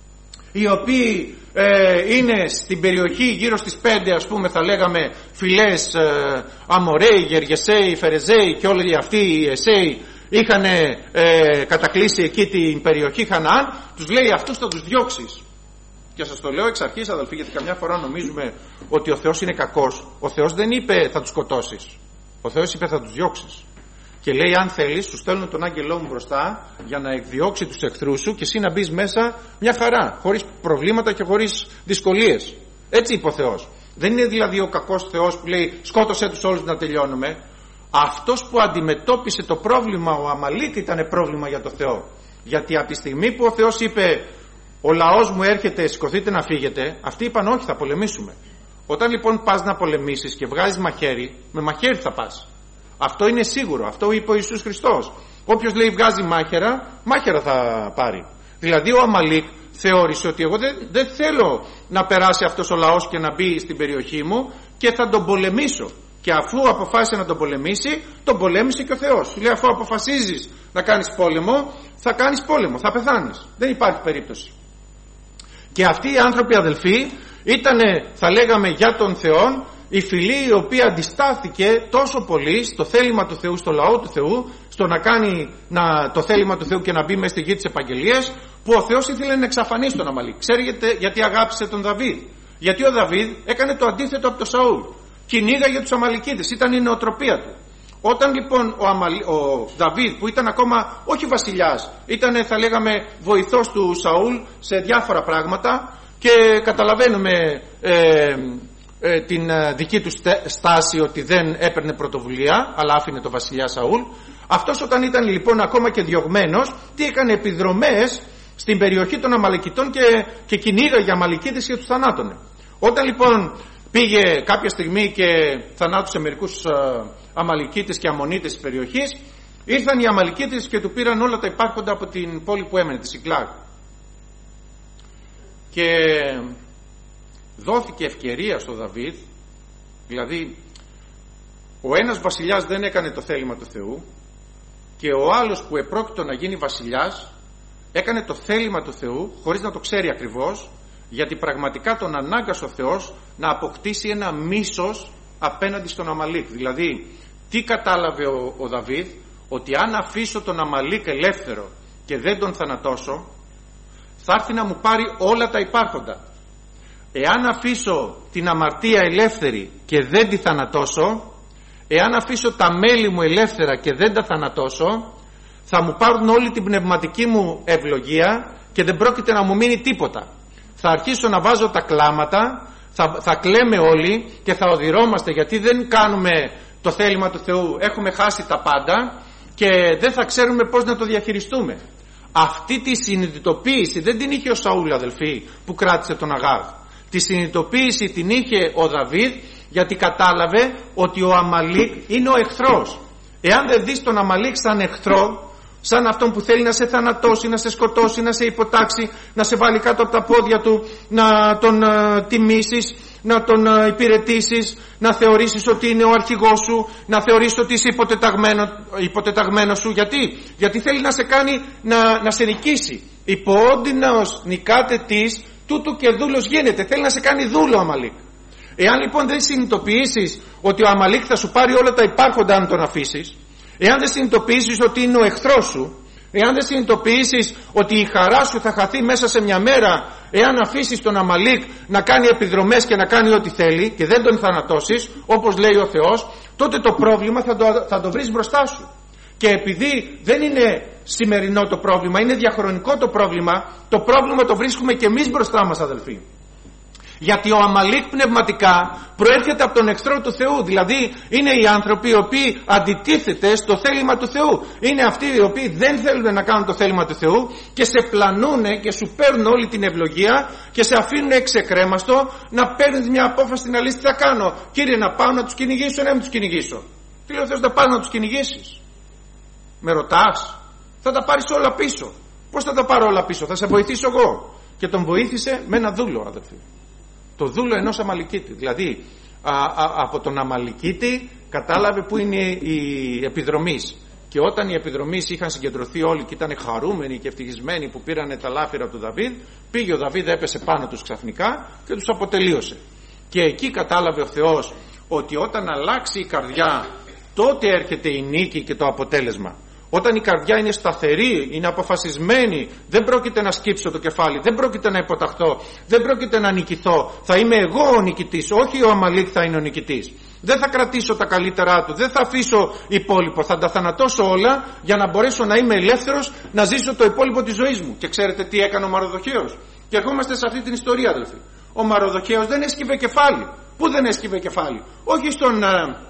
οι οποίοι είναι στην περιοχή γύρω στις 5, ας πούμε, θα λέγαμε φυλές, Αμοραίοι, Γεργεσαίοι, Φερεζαίοι και όλοι αυτοί οι Εσαίοι είχαν κατακλείσει εκεί την περιοχή Χαναάν, τους λέει αυτούς θα τους διώξεις. Και σας το λέω εξ αρχής αδελφοί, γιατί καμιά φορά νομίζουμε ότι ο Θεός είναι κακός. Ο Θεός δεν είπε θα τους σκοτώσεις, ο Θεός είπε θα τους διώξεις. Και λέει αν θέλεις σου στέλνω τον άγγελό μου μπροστά για να εκδιώξει τους εχθρούς σου και εσύ να μπεις μέσα μια χαρά, χωρίς προβλήματα και χωρίς δυσκολίες. Έτσι είπε ο Θεός. Δεν είναι δηλαδή ο κακός Θεός που λέει σκότωσέ τους όλους να τελειώνουμε. Αυτός που αντιμετώπισε το πρόβλημα, ο Αμαλίκ, ήταν πρόβλημα για το Θεό. Γιατί από τη στιγμή που ο Θεός είπε ο λαός μου έρχεται, σηκωθείτε να φύγετε, αυτοί είπαν όχι, θα πολεμήσουμε. Όταν λοιπόν πας να πολεμήσεις και βγάζεις μαχαίρι, με μαχαίρι θα πας. Αυτό είναι σίγουρο, αυτό είπε ο Ιησούς Χριστός. Όποιος λέει βγάζει μάχαιρα, μάχαιρα θα πάρει. Δηλαδή ο Αμαλίκ θεώρησε ότι εγώ δεν θέλω να περάσει αυτός ο λαός και να μπει στην περιοχή μου και θα τον πολεμήσω. Και αφού αποφάσισε να τον πολεμήσει, τον πολέμησε και ο Θεός. Του λέει αφού αποφασίζεις να κάνεις πόλεμο, θα κάνεις πόλεμο, θα πεθάνεις. Δεν υπάρχει περίπτωση. Και αυτοί οι άνθρωποι αδελφοί ήταν, θα λέγαμε, για τον Θεό η φυλή η οποία αντιστάθηκε τόσο πολύ στο θέλημα του Θεού, στο λαό του Θεού, στο να κάνει το θέλημα του Θεού και να μπει μέσα στη γη της επαγγελίας, που ο Θεός ήθελε να εξαφανίσει τον Αμαλίκ. Ξέρετε γιατί αγάπησε τον Δαβίδ? Γιατί ο Δαβίδ έκανε το αντίθετο από τον Σαούλ. Κυνήγαγε τους Αμαλικίτες, ήταν η νοοτροπία του. Όταν λοιπόν ο Δαβίδ, που ήταν ακόμα όχι βασιλιάς, ήταν θα λέγαμε βοηθός του Σαούλ σε διάφορα πράγματα, και καταλαβαίνουμε την δική του στάση ότι δεν έπαιρνε πρωτοβουλία αλλά άφηνε το βασιλιά Σαούλ. Αυτός όταν ήταν λοιπόν ακόμα και διωγμένος, τι έκανε? Επιδρομές στην περιοχή των Αμαλικητών και κυνήγαγε Αμαλικίτες και τους θανάτωνε. Όταν λοιπόν πήγε κάποια στιγμή και θανάτωσε μερικούς Αμαλικίτες και Αμμονίτες της περιοχής, ήρθαν οι Αμαλικίτες και του πήραν όλα τα υπάρχοντα από την πόλη που έμενε, τη Σικλάγ. Και δόθηκε ευκαιρία στο Δαβίδ, δηλαδή ο ένας βασιλιάς δεν έκανε το θέλημα του Θεού και ο άλλος που επρόκειτο να γίνει βασιλιάς έκανε το θέλημα του Θεού χωρίς να το ξέρει ακριβώς, γιατί πραγματικά τον ανάγκασε ο Θεός να αποκτήσει ένα μίσος απέναντι στον Αμαλίκ. Δηλαδή, τι κατάλαβε ο Δαβίδ? Ότι αν αφήσω τον Αμαλίκ ελεύθερο και δεν τον θανατώσω, θα έρθει να μου πάρει όλα τα υπάρχοντα. Εάν αφήσω την αμαρτία ελεύθερη και δεν τη θανατώσω, εάν αφήσω τα μέλη μου ελεύθερα και δεν τα θανατώσω, θα μου πάρουν όλη την πνευματική μου ευλογία και δεν πρόκειται να μου μείνει τίποτα. Θα αρχίσω να βάζω τα κλάματα, θα κλαίμε όλοι και θα οδυρώμαστε, γιατί δεν κάνουμε το θέλημα του Θεού, έχουμε χάσει τα πάντα και δεν θα ξέρουμε πώς να το διαχειριστούμε. Αυτή τη συνειδητοποίηση δεν την είχε ο Σαούλ, αδελφοί, που κράτησε τον Αγάρ. Τη συνειδητοποίηση την είχε ο Δαβίδ, γιατί κατάλαβε ότι ο Αμαλίκ είναι ο εχθρός. Εάν δεν δεις τον Αμαλίκ σαν εχθρό, σαν αυτόν που θέλει να σε θανατώσει, να σε σκοτώσει, να σε υποτάξει, να σε βάλει κάτω από τα πόδια του, να τον τιμήσεις, να τον υπηρετήσεις, να θεωρήσεις ότι είναι ο αρχηγός σου, να θεωρήσεις ότι είσαι υποτεταγμένο σου. Γιατί θέλει να σε κάνει να σε νικήσει. Υπόντινος νικάτε της, τούτου και δούλος γίνεται. Θέλει να σε κάνει δούλο ο Αμαλίκ. Εάν λοιπόν δεν συνειδητοποιήσεις ότι ο Αμαλίκ θα σου πάρει όλα τα υπάρχοντα αν τον αφήσεις, εάν δεν συνειδητοποιήσεις ότι είναι ο εχθρός σου, εάν δεν συνειδητοποιήσεις ότι η χαρά σου θα χαθεί μέσα σε μια μέρα εάν αφήσεις τον Αμαλίκ να κάνει επιδρομές και να κάνει ό,τι θέλει και δεν τον θανατώσεις όπως λέει ο Θεός, τότε το πρόβλημα θα το βρεις μπροστά σου. Και επειδή δεν είναι σημερινό το πρόβλημα, είναι διαχρονικό το πρόβλημα το βρίσκουμε και εμείς μπροστά μας, αδελφοί. Γιατί ο Αμαλίκ πνευματικά προέρχεται από τον εχθρό του Θεού. Δηλαδή είναι οι άνθρωποι οι οποίοι αντιτίθεται στο θέλημα του Θεού. Είναι αυτοί οι οποίοι δεν θέλουν να κάνουν το θέλημα του Θεού και σε πλανούνε και σου παίρνουν όλη την ευλογία και σε αφήνουν εξεκρέμαστο να παίρνεις μια απόφαση στην αλήθεια. Τι θα κάνω? Κύριε, να πάω να τους κυνηγήσω ή να μην τους κυνηγήσω? Τι λέω, θες να πάω να τους κυνηγήσεις? Με ρωτάς? Θα τα πάρεις όλα πίσω. Πώς θα τα πάρω όλα πίσω? Θα σε βοηθήσω εγώ. Και τον βοήθησε με ένα δούλο, αδελφοί. Το δούλο ενός Αμαλικίτη. Δηλαδή από τον Αμαλικίτη κατάλαβε που είναι οι επιδρομείς. Και όταν οι επιδρομείς είχαν συγκεντρωθεί όλοι και ήταν χαρούμενοι και ευτυχισμένοι που πήρανε τα λάφυρα του Δαβίδ, πήγε ο Δαβίδ, έπεσε πάνω τους ξαφνικά και τους αποτελείωσε. Και εκεί κατάλαβε ο Θεός ότι όταν αλλάξει η καρδιά, τότε έρχεται η νίκη και το αποτέλεσμα. Όταν η καρδιά είναι σταθερή, είναι αποφασισμένη, δεν πρόκειται να σκύψω το κεφάλι, δεν πρόκειται να υποταχθώ, δεν πρόκειται να νικηθώ, θα είμαι εγώ ο νικητής, όχι ο Αμαλίκ θα είναι ο νικητής. Δεν θα κρατήσω τα καλύτερά του, δεν θα αφήσω υπόλοιπο, θα τα θανατώσω όλα για να μπορέσω να είμαι ελεύθερος, να ζήσω το υπόλοιπο της ζωής μου. Και ξέρετε τι έκανε ο Μαροδοχέος? Και ερχόμαστε σε αυτή την ιστορία, αδελφοί. Ο Μαροδοχέος δεν έσκυβε κεφάλι. Πού δεν έσκυβε κεφάλι? Όχι στον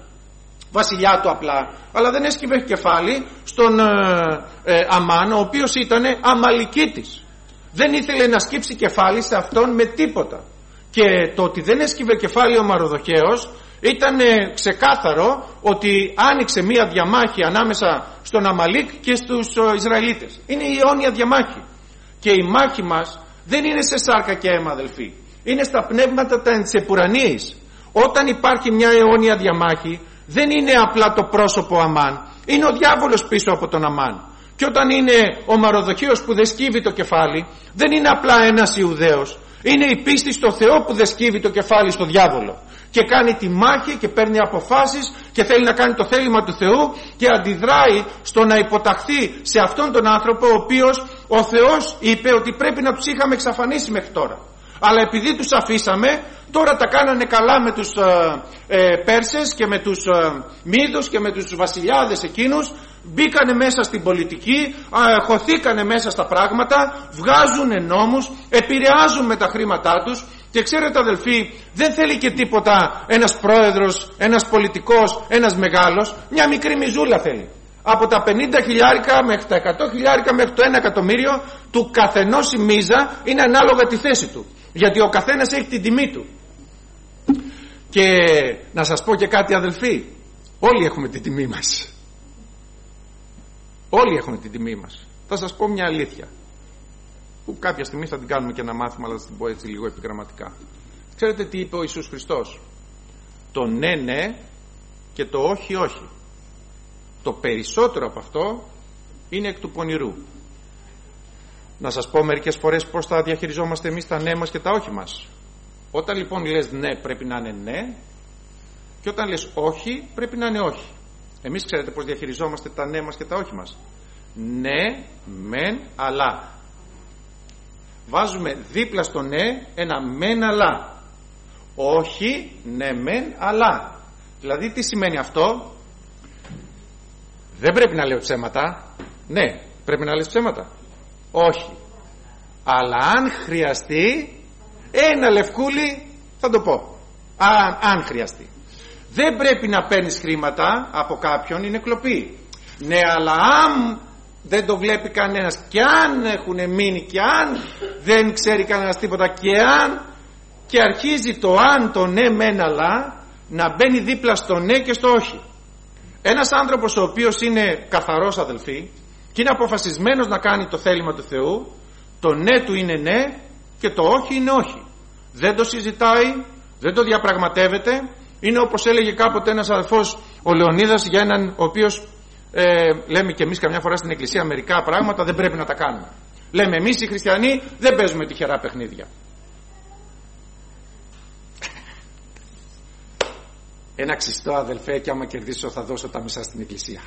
βασιλιά του απλά, αλλά δεν έσκυβε κεφάλι στον Αμάν, ο οποίος ήταν Αμαλικίτης. Δεν ήθελε να σκύψει κεφάλι σε αυτόν με τίποτα. Και το ότι δεν έσκυβε κεφάλι ο Μαροδοχέος ήταν ξεκάθαρο ότι άνοιξε μία διαμάχη ανάμεσα στον Αμαλίκ και στους Ισραηλίτες. Είναι η αιώνια διαμάχη. Και η μάχη μας δεν είναι σε σάρκα και αίμα, αδελφοί. Είναι στα πνεύματα της επουρανίας. Όταν υπάρχει μια αιώνια διαμάχη, δεν είναι απλά το πρόσωπο Αμάν, είναι ο διάβολος πίσω από τον Αμάν. Και όταν είναι ο Μαροδοχέος που δεν σκύβει το κεφάλι, δεν είναι απλά ένας Ιουδαίος, είναι η πίστη στο Θεό που δεν σκύβει το κεφάλι στο διάβολο και κάνει τη μάχη και παίρνει αποφάσεις και θέλει να κάνει το θέλημα του Θεού και αντιδράει στο να υποταχθεί σε αυτόν τον άνθρωπο ο οποίος ο Θεός είπε ότι πρέπει να τους είχαμε εξαφανίσει μέχρι τώρα. Αλλά επειδή τους αφήσαμε, τώρα τα κάνανε καλά με τους Πέρσες και με τους Μίδους και με τους βασιλιάδες εκείνους, μπήκανε μέσα στην πολιτική, χωθήκανε μέσα στα πράγματα, βγάζουν νόμους, επηρεάζουν με τα χρήματά τους. Και ξέρετε, αδελφοί, δεν θέλει και τίποτα ένας πρόεδρος, ένας πολιτικός, ένας μεγάλος, μια μικρή μιζούλα θέλει. Από τα 50.000 μέχρι τα 100.000 μέχρι το 1 εκατομμύριο, του καθενός η μίζα είναι ανάλογα τη θέση του. Γιατί ο καθένας έχει την τιμή του. Και να σας πω και κάτι, αδελφοί, όλοι έχουμε την τιμή μας. Όλοι έχουμε την τιμή μας. Θα σας πω μια αλήθεια που κάποια στιγμή θα την κάνουμε και ένα μάθημα, αλλά θα την πω έτσι λίγο επιγραμματικά. Ξέρετε τι είπε ο Ιησούς Χριστός? Το ναι ναι και το όχι όχι. Το περισσότερο από αυτό είναι εκ του πονηρού. Να σας πω μερικές φορές πώς θα διαχειριζόμαστε εμείς τα ναι μας και τα όχι μας. Όταν λοιπόν λες ναι, πρέπει να είναι ναι, και όταν λες όχι, πρέπει να είναι όχι. Εμείς ξέρετε πώς διαχειριζόμαστε τα ναι μας και τα όχι μας. Ναι, μεν, αλλά. Βάζουμε δίπλα στο ναι ένα μεν, αλλά. Όχι, ναι, μεν, αλλά. Δηλαδή τι σημαίνει αυτό? Δεν πρέπει να λέω ψέματα. Ναι, πρέπει να λες ψέματα. Όχι. Αλλά αν χρειαστεί, ένα λευκούλι θα το πω. Αν χρειαστεί. Δεν πρέπει να παίρνεις χρήματα από κάποιον, είναι κλοπή. Ναι, αλλά αν δεν το βλέπει κανένας, και αν έχουν μείνει, και αν δεν ξέρει κανένας τίποτα, και αν, και αρχίζει το αν, το ναι μεν αλλά να μπαίνει δίπλα στο ναι και στο όχι. Ένας άνθρωπος ο οποίος είναι καθαρός, αδελφοί, και είναι αποφασισμένος να κάνει το θέλημα του Θεού, το ναι του είναι ναι και το όχι είναι όχι. Δεν το συζητάει, δεν το διαπραγματεύεται. Είναι όπως έλεγε κάποτε ένας αδελφός, ο Λεωνίδας, για έναν ο οποίος λέμε και εμείς καμιά φορά στην εκκλησία μερικά πράγματα δεν πρέπει να τα κάνουμε. Λέμε εμείς οι χριστιανοί δεν παίζουμε τυχερά παιχνίδια. Ένα ξυστό, αδελφέ, και άμα κερδίσω θα δώσω τα μισά στην εκκλησία.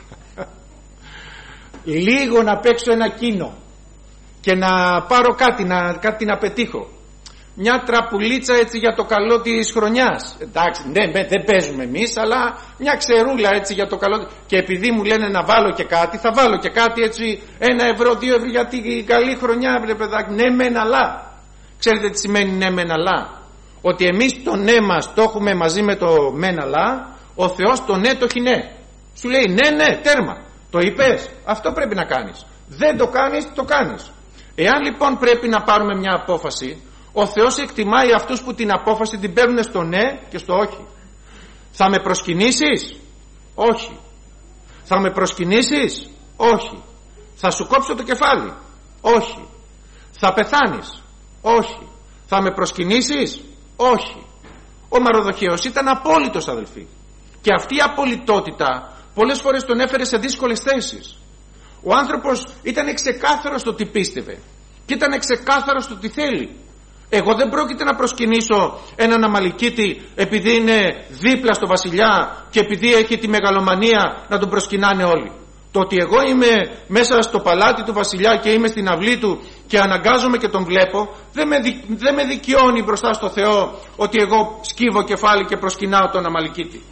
Λίγο να παίξω ένα κίνο και να πάρω κάτι να πετύχω. Μια τραπουλίτσα έτσι για το καλό της χρονιάς. Εντάξει, ναι, δεν παίζουμε εμείς, αλλά μια ξερούλα έτσι για το καλό. Και επειδή μου λένε να βάλω και κάτι, θα βάλω και κάτι έτσι, 1 ευρώ, 2 ευρώ για την καλή χρονιά, βρε παιδάκι. Ναι μεν αλλά. Ξέρετε τι σημαίνει ναι μεν αλλά? Ότι εμείς το ναι μας το έχουμε μαζί με το μεν αλλά, ο Θεός το ναι το έχει ναι. Σου λέει ναι, τέρμα. Το είπες, αυτό πρέπει να κάνεις. Δεν το κάνεις, το κάνεις. Εάν λοιπόν πρέπει να πάρουμε μια απόφαση, ο Θεός εκτιμάει αυτούς που την απόφαση την παίρνουν στο ναι και στο όχι. Θα με προσκυνήσεις? Όχι. Θα με προσκυνήσεις? Όχι. Θα σου κόψω το κεφάλι? Όχι. Θα πεθάνεις? Όχι. Θα με προσκυνήσεις? Όχι. Ο Μαροδοχέος ήταν απόλυτος, αδελφοί, και αυτή η απολυτότητα πολλές φορές τον έφερε σε δύσκολες θέσεις. Ο άνθρωπος ήταν ξεκάθαρος στο τι πίστευε και ήταν ξεκάθαρος στο τι θέλει. Εγώ δεν πρόκειται να προσκυνήσω έναν Αμαλικίτη επειδή είναι δίπλα στο βασιλιά και επειδή έχει τη μεγαλομανία να τον προσκυνάνε όλοι. Το ότι εγώ είμαι μέσα στο παλάτι του βασιλιά και είμαι στην αυλή του και αναγκάζομαι και τον βλέπω, δεν με δικαιώνει μπροστά στο Θεό ότι εγώ σκύβω κεφάλι και προσκυνάω τον Αμαλικίτη.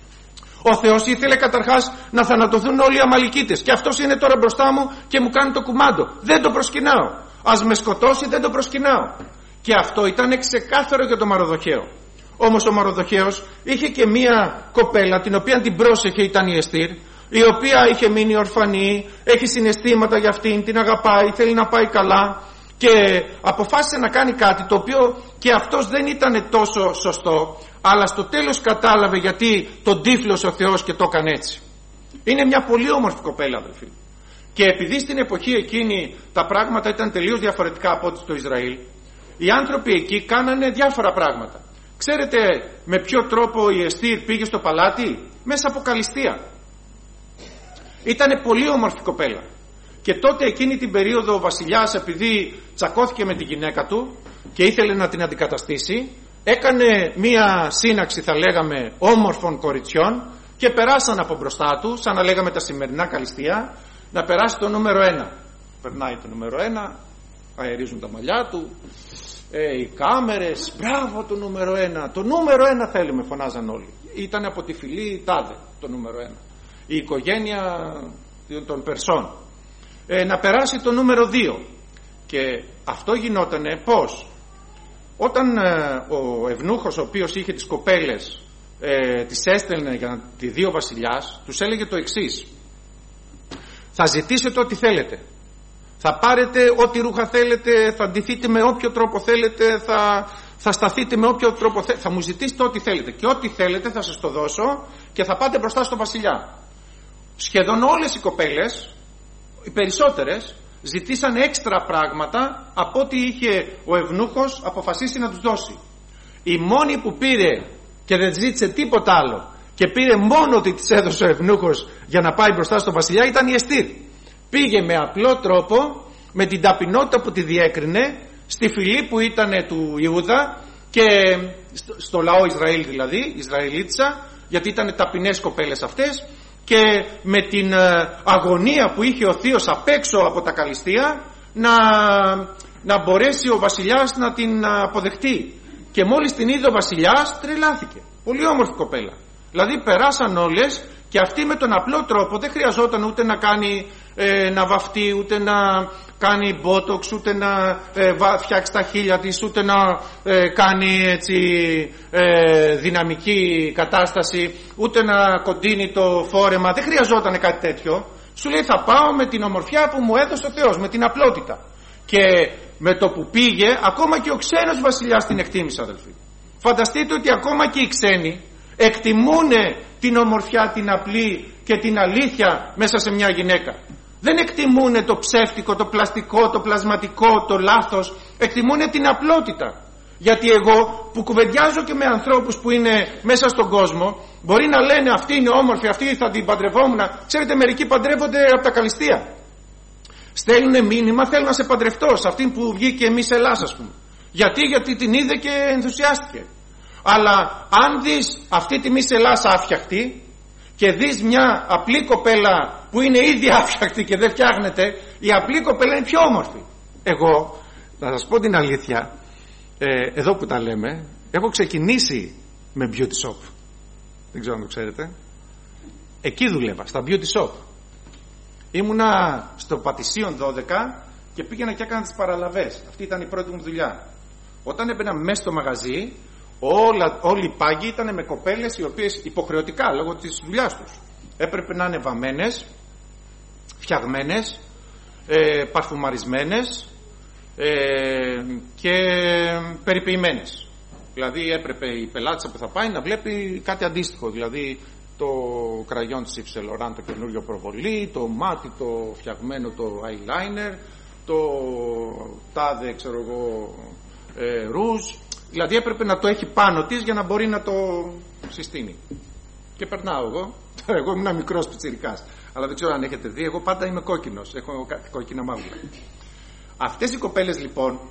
Ο Θεός ήθελε καταρχάς να θανατωθούν όλοι οι Αμαλικίτες και αυτός είναι τώρα μπροστά μου και μου κάνει το κουμάντο. Δεν το προσκυνάω. Ας με σκοτώσει, δεν το προσκυνάω. Και αυτό ήταν ξεκάθαρο για τον Μαροδοχαίο. Όμως ο Μαροδοχαίος είχε και μία κοπέλα την οποία την πρόσεχε, ήταν η Εστήρ, η οποία είχε μείνει ορφανή, έχει συναισθήματα για αυτήν, την αγαπάει, θέλει να πάει καλά και αποφάσισε να κάνει κάτι το οποίο και αυτός δεν ήταν τόσο σωστό, αλλά στο τέλος κατάλαβε γιατί τον τύφλωσε ο Θεός και το έκανε έτσι. Είναι μια πολύ όμορφη κοπέλα, αδελφοί. Και επειδή στην εποχή εκείνη τα πράγματα ήταν τελείως διαφορετικά από ό,τι στο Ισραήλ, οι άνθρωποι εκεί κάνανε διάφορα πράγματα. Ξέρετε με ποιο τρόπο η Εστήρ πήγε στο παλάτι? Μέσα από καλυστία. Ήτανε πολύ όμορφη κοπέλα. Και τότε εκείνη την περίοδο ο βασιλιάς, επειδή τσακώθηκε με τη γυναίκα του και ήθελε να την αντικαταστήσει, έκανε μία σύναξη, θα λέγαμε, όμορφων κοριτσιών και περάσαν από μπροστά του, σαν να λέγαμε τα σημερινά καλυστία, να περάσει το νούμερο 1. Περνάει το νούμερο 1, αερίζουν τα μαλλιά του, οι κάμερες, μπράβο το νούμερο 1, το νούμερο 1 θέλουμε, φωνάζαν όλοι. Ήταν από τη φυλή τάδε το νούμερο 1, η οικογένεια των Περσών. Να περάσει το νούμερο 2. Και αυτό γινότανε πώς? Όταν ο ευνούχος, ο οποίος είχε τις κοπέλες, τις έστελνε για τη δει ο βασιλιάς, τους έλεγε το εξής: θα ζητήσετε ό,τι θέλετε, θα πάρετε ό,τι ρούχα θέλετε, θα ντυθείτε με όποιο τρόπο θέλετε, θα σταθείτε με όποιο τρόπο θέλετε, θα μου ζητήσετε ό,τι θέλετε και ό,τι θέλετε θα σας το δώσω και θα πάτε μπροστά στο βασιλιά. Σχεδόν όλες οι κοπέλες, οι περισσότερες, ζητήσαν έξτρα πράγματα από ό,τι είχε ο ευνούχος αποφασίσει να τους δώσει. Η μόνη που πήρε και δεν ζήτησε τίποτα άλλο και πήρε μόνο ότι της έδωσε ο ευνούχος για να πάει μπροστά στο βασιλιά ήταν η Εστήρ. Πήγε με απλό τρόπο με την ταπεινότητα που τη διέκρινε στη φυλή που ήταν του Ιούδα και στο λαό Ισραήλ, δηλαδή Ισραηλίτισσα, γιατί ήταν ταπεινές κοπέλες αυτές, και με την αγωνία που είχε ο θείος απ' έξω από τα καλυστεία να μπορέσει ο βασιλιάς να την αποδεχτεί. Και μόλις την είδε ο βασιλιάς τρελάθηκε. Πολύ όμορφη κοπέλα. Δηλαδή περάσαν όλες και αυτή με τον απλό τρόπο δεν χρειαζόταν ούτε να βαφτεί, ούτε να κάνει μπότοξ, ούτε να φτιάξει τα χείλια της, ούτε να κάνει έτσι δυναμική κατάσταση, ούτε να κοντίνει το φόρεμα. Δεν χρειαζόταν κάτι τέτοιο. Σου λέει θα πάω με την ομορφιά που μου έδωσε ο Θεός, με την απλότητα. Και με το που πήγε, ακόμα και ο ξένος βασιλιάς την εκτίμησε, αδελφοί. Φανταστείτε ότι ακόμα και οι ξένοι εκτιμούν την ομορφιά, την απλή και την αλήθεια μέσα σε μια γυναίκα. Δεν εκτιμούν το ψεύτικο, το πλαστικό, το πλασματικό, το λάθος. Εκτιμούν την απλότητα. Γιατί εγώ που κουβεντιάζω και με ανθρώπους που είναι μέσα στον κόσμο, μπορεί να λένε αυτή είναι όμορφη, αυτή θα την παντρευόμουν. Ξέρετε, μερικοί παντρεύονται από τα καλυστεία. Στέλνουν μήνυμα, θέλω να σε παντρευτώ, σε αυτήν που βγήκε εμείς Ελλάς, ας πούμε. Γιατί την είδε και ενθουσιάστηκε. Αλλά αν δεις αυτή τη Μις Ελλάς άφιαχτη και δεις μια απλή κοπέλα που είναι ήδη άφιαχτη και δεν φτιάχνεται, η απλή κοπέλα είναι πιο όμορφη. Εγώ, να σας πω την αλήθεια, εδώ που τα λέμε, έχω ξεκινήσει με beauty shop. Δεν ξέρω αν το ξέρετε. Εκεί δούλευα, στα beauty shop. Ήμουνα στο Πατησίον 12 και πήγαινα και έκανα τις παραλαβές. Αυτή ήταν η πρώτη μου δουλειά. Όταν έμπαινα μέσα στο μαγαζί, όλοι οι πάγκοι ήταν με κοπέλες οι οποίες υποχρεωτικά λόγω της δουλειάς τους έπρεπε να είναι βαμμένες, φτιαγμένες, παρφουμαρισμένες και περιποιημένες. Δηλαδή έπρεπε η πελάτησα που θα πάει να βλέπει κάτι αντίστοιχο, δηλαδή το κραγιόν της Yves Saint Laurent, το καινούριο προβολή, το μάτι, το φτιαγμένο, το eyeliner, το τάδε ξέρω εγώ ρούζ. Δηλαδή έπρεπε να το έχει πάνω της για να μπορεί να το συστήνει. Και περνάω εγώ ήμουν μικρός πιτσιρικάς, αλλά δεν ξέρω αν έχετε δει, εγώ πάντα είμαι κόκκινος, έχω κόκκινα μαύρα. Αυτές οι κοπέλες λοιπόν,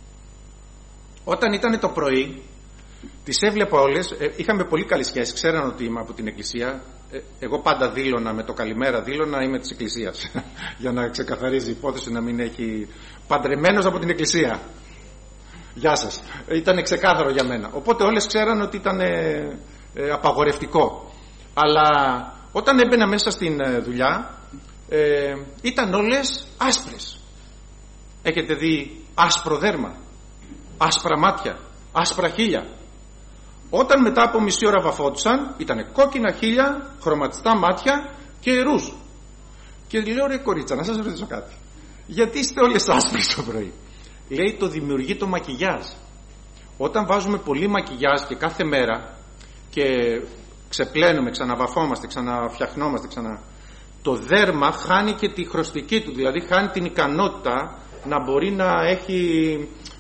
όταν ήταν το πρωί, τις έβλεπα όλες, είχαμε πολύ καλή σχέση, ξέραν ότι είμαι από την εκκλησία. Εγώ πάντα δήλωνα με το καλημέρα, δήλωνα είμαι της εκκλησίας για να ξεκαθαρίζει η υπόθεση, να μην έχει παντρεμένος από την εκκλησία. Γεια σας. Ήταν ξεκάθαρο για μένα. Οπότε όλες ξέραν ότι ήταν απαγορευτικό. Αλλά όταν έμπαινα μέσα στην δουλειά, ήταν όλες άσπρες. Έχετε δει άσπρο δέρμα, άσπρα μάτια, άσπρα χείλια. Όταν μετά από μισή ώρα βαφόντουσαν, ήταν κόκκινα χείλια, χρωματιστά μάτια και ρούζ. Και λέω ρε κορίτσα, να σας ρωτήσω κάτι. Γιατί είστε όλες άσπρες το πρωί? Λέει το δημιουργεί το μακιγιάζ. Όταν βάζουμε πολύ μακιγιάζ και κάθε μέρα και ξεπλένουμε, ξαναβαφόμαστε, ξαναφτιαχνόμαστε, το δέρμα χάνει και τη χρωστική του, δηλαδή χάνει την ικανότητα να μπορεί να έχει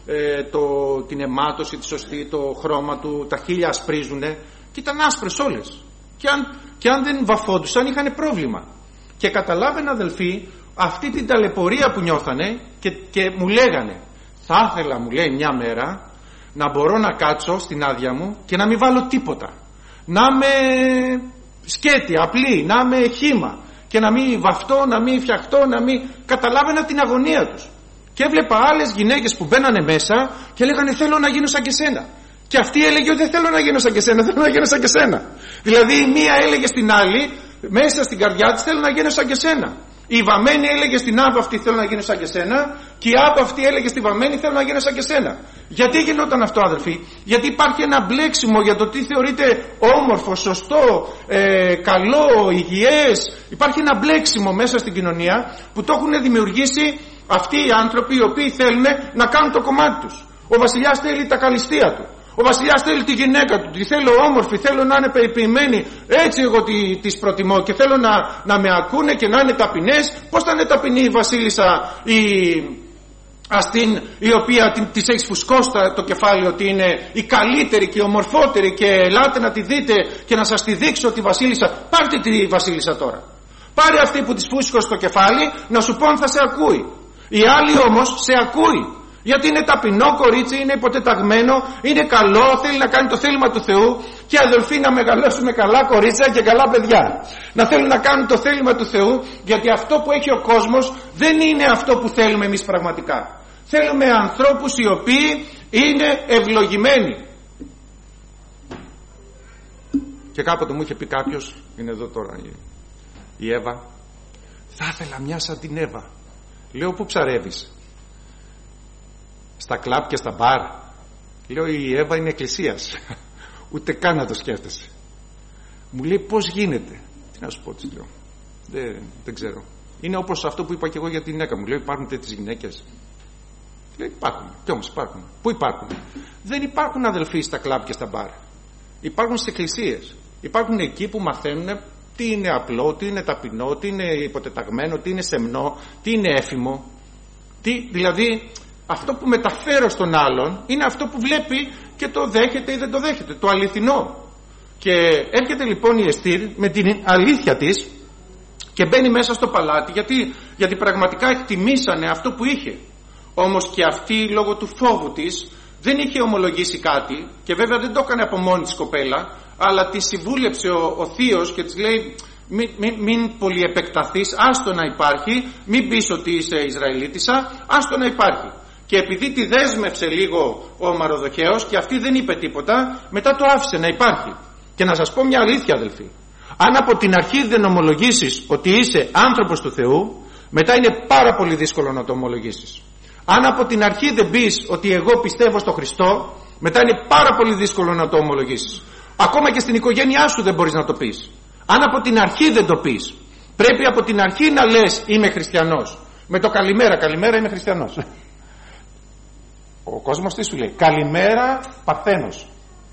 την αιμάτωση, τη σωστή, το χρώμα του, τα χείλια ασπρίζουνε και ήταν άσπρες όλες. Και αν δεν βαφόντουσαν είχαν πρόβλημα. Και καταλάβαινα αδελφοί αυτή την ταλαιπωρία που νιώθανε και μου λέγανε, θα ήθελα, μου λέει, μια μέρα να μπορώ να κάτσω στην άδεια μου και να μην βάλω τίποτα, να είμαι σκέτη, απλή, να είμαι χύμα και να μην βαφτώ, να μην φτιαχτώ, να μην... Καταλάβαινα την αγωνία τους. Και έβλεπα άλλες γυναίκες που μπαίνανε μέσα και λέγανε θέλω να γίνω σαν και σένα. Και αυτή έλεγε ότι δεν θέλω να γίνω σαν και σένα, θέλω να γίνω σαν και σένα. Δηλαδή η μία έλεγε στην άλλη μέσα στην καρδιά της θέλω να γίνω σαν και σένα. Η βαμμένη έλεγε στην άπα αυτή θέλω να γίνω σαν και σένα, και η άπα αυτή έλεγε στη βαμμένη θέλω να γίνω σαν και σένα. Γιατί γινόταν αυτό αδελφοί? Γιατί υπάρχει ένα μπλέξιμο για το τι θεωρείται όμορφο, σωστό, καλό, υγιές. Υπάρχει ένα μπλέξιμο μέσα στην κοινωνία που το έχουν δημιουργήσει αυτοί οι άνθρωποι οι οποίοι θέλουν να κάνουν το κομμάτι τους. Ο βασιλιάς θέλει τα καλυστεία του. Ο βασιλιάς θέλει τη γυναίκα του, τη θέλω όμορφη, θέλω να είναι περιποιημένη, έτσι εγώ τις προτιμώ και θέλω να με ακούνε και να είναι ταπεινές. Πώς θα είναι ταπεινή η βασίλισσα η οποία της έχει φουσκώσει το κεφάλι ότι είναι η καλύτερη και η ομορφότερη και ελάτε να τη δείτε και να σας τη δείξω τη βασίλισσα? Πάρτε τη βασίλισσα τώρα. Πάρε αυτή που της φούσκωσε το κεφάλι να σου πω αν θα σε ακούει. Η άλλη όμως σε ακούει. Γιατί είναι ταπεινό κορίτσι, είναι υποτεταγμένο, είναι καλό, θέλει να κάνει το θέλημα του Θεού, και αδελφοί να μεγαλώσουμε καλά κορίτσια και καλά παιδιά. Να θέλουν να κάνουν το θέλημα του Θεού, γιατί αυτό που έχει ο κόσμος δεν είναι αυτό που θέλουμε εμείς πραγματικά. Θέλουμε ανθρώπους οι οποίοι είναι ευλογημένοι. Και κάποτε μου είχε πει κάποιος, είναι εδώ τώρα η Εύα, θα ήθελα μια σαν την Εύα. Λέω, πού ψαρεύεις? Στα κλαμπ και στα μπαρ? Λέω, η Εύα είναι εκκλησίας. Ούτε καν να το σκέφτεσαι. Μου λέει, πώς γίνεται? Τι να σου πω, της λέω, δεν ξέρω. Είναι όπως αυτό που είπα και εγώ για την γυναίκα μου. Λέω, υπάρχουν τέτοιες γυναίκες? Λέει, υπάρχουν. Κι όμως υπάρχουν. Πού υπάρχουν? Δεν υπάρχουν, αδελφοί, στα κλαμπ και στα μπαρ. Υπάρχουν στις εκκλησίες. Υπάρχουν εκεί που μαθαίνουν τι είναι απλό, τι είναι ταπεινό, τι είναι υποτεταγμένο, τι είναι σεμνό, τι είναι έφημο. Δηλαδή αυτό που μεταφέρω στον άλλον είναι αυτό που βλέπει και το δέχεται ή δεν το δέχεται, το αληθινό. Και έρχεται λοιπόν η Εστίρ με την αλήθεια της και μπαίνει μέσα στο παλάτι, γιατί πραγματικά εκτιμήσανε αυτό που είχε. Όμως και αυτή, λόγω του φόβου της, δεν είχε ομολογήσει κάτι, και βέβαια δεν το έκανε από μόνη της κοπέλα, αλλά τη συμβούλεψε ο θείος και της λέει, μην πολύ επεκταθείς, άστο να υπάρχει, μην πεις ότι είσαι Ισραηλίτισσα, άστο να υπάρχει. Και επειδή τη δέσμευσε λίγο ο Μαροδοχέος και αυτή δεν είπε τίποτα, μετά το άφησε να υπάρχει. Και να σας πω μια αλήθεια, αδελφοί, αν από την αρχή δεν ομολογήσεις ότι είσαι άνθρωπος του Θεού, μετά είναι πάρα πολύ δύσκολο να το ομολογήσεις. Αν από την αρχή δεν πεις ότι εγώ πιστεύω στο Χριστό, μετά είναι πάρα πολύ δύσκολο να το ομολογήσεις. Ακόμα και στην οικογένειά σου δεν μπορείς να το πεις. Αν από την αρχή δεν το πεις, πρέπει από την αρχή να λες είμαι χριστιανός. Με το καλημέρα είμαι χριστιανός. Ο κόσμος τι σου λέει? Καλημέρα Παρθένος,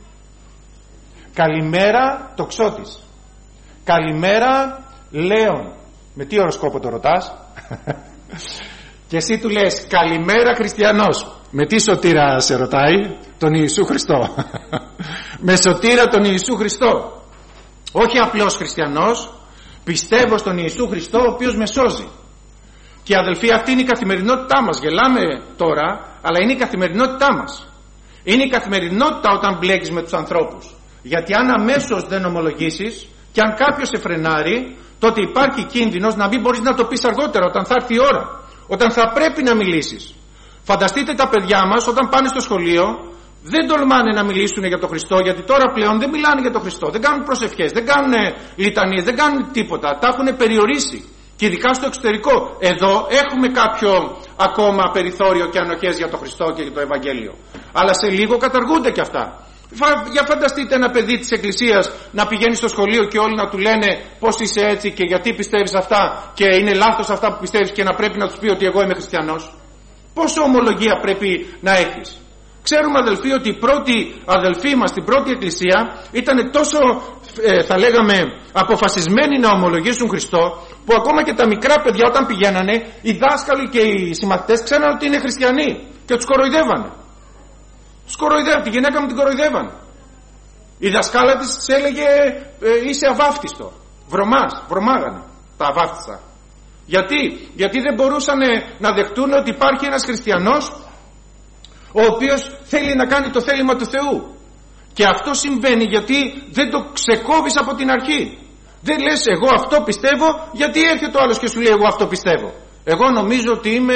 καλημέρα Τοξότης, καλημέρα Λέων. Με τι οροσκόπο το ρωτάς? Και εσύ του λες καλημέρα χριστιανός. Με τι σωτήρα σε ρωτάει? Τον Ιησού Χριστό. Με σωτήρα τον Ιησού Χριστό. Όχι απλός χριστιανός, πιστεύω στον Ιησού Χριστό ο οποίος με σώζει. Και αδελφοί, αυτή είναι η καθημερινότητά μας. Γελάμε τώρα, αλλά είναι η καθημερινότητά μας. Είναι η καθημερινότητα όταν μπλέκεις με τους ανθρώπους. Γιατί αν αμέσως δεν ομολογήσεις και αν κάποιος σε φρενάρει, τότε υπάρχει κίνδυνος να μην μπορείς να το πεις αργότερα, όταν θα έρθει η ώρα, όταν θα πρέπει να μιλήσεις. Φανταστείτε τα παιδιά μας όταν πάνε στο σχολείο, δεν τολμάνε να μιλήσουν για τον Χριστό, γιατί τώρα πλέον δεν μιλάνε για τον Χριστό, δεν κάνουν προσευχές, δεν κάνουν λιτανίες, δεν κάνουν τίποτα, τα έχουν περιορίσει. Και ειδικά στο εξωτερικό. Εδώ έχουμε κάποιο ακόμα περιθώριο και ανοχές για τον Χριστό και για το Ευαγγέλιο. Αλλά σε λίγο καταργούνται και αυτά. Για φανταστείτε ένα παιδί της εκκλησίας να πηγαίνει στο σχολείο και όλοι να του λένε πώς είσαι έτσι και γιατί πιστεύεις αυτά και είναι λάθος αυτά που πιστεύεις, και να πρέπει να τους πει ότι εγώ είμαι χριστιανός. Πόσο ομολογία πρέπει να έχεις? Ξέρουμε, αδελφοί, ότι οι πρώτοι αδελφοί μας στην πρώτη εκκλησία ήταν τόσο θα λέγαμε αποφασισμένοι να ομολογήσουν Χριστό, που ακόμα και τα μικρά παιδιά όταν πηγαίνανε, οι δάσκαλοι και οι συμμαθητές ξέραν ότι είναι χριστιανοί και τους κοροϊδεύανε. Τη γυναίκα μου την κοροϊδεύανε. Η δασκάλα της έλεγε είσαι αβάφτιστο. Βρωμάγανε τα αβάφτιστα. Γιατί δεν μπορούσαν να δεχτούν ότι υπάρχει ένας χριστιανός ο οποίος θέλει να κάνει το θέλημα του Θεού. Και αυτό συμβαίνει γιατί δεν το ξεκόβεις από την αρχή. Δεν λες εγώ αυτό πιστεύω, γιατί έρχεται ο άλλος και σου λέει εγώ αυτό πιστεύω. Εγώ νομίζω ότι είμαι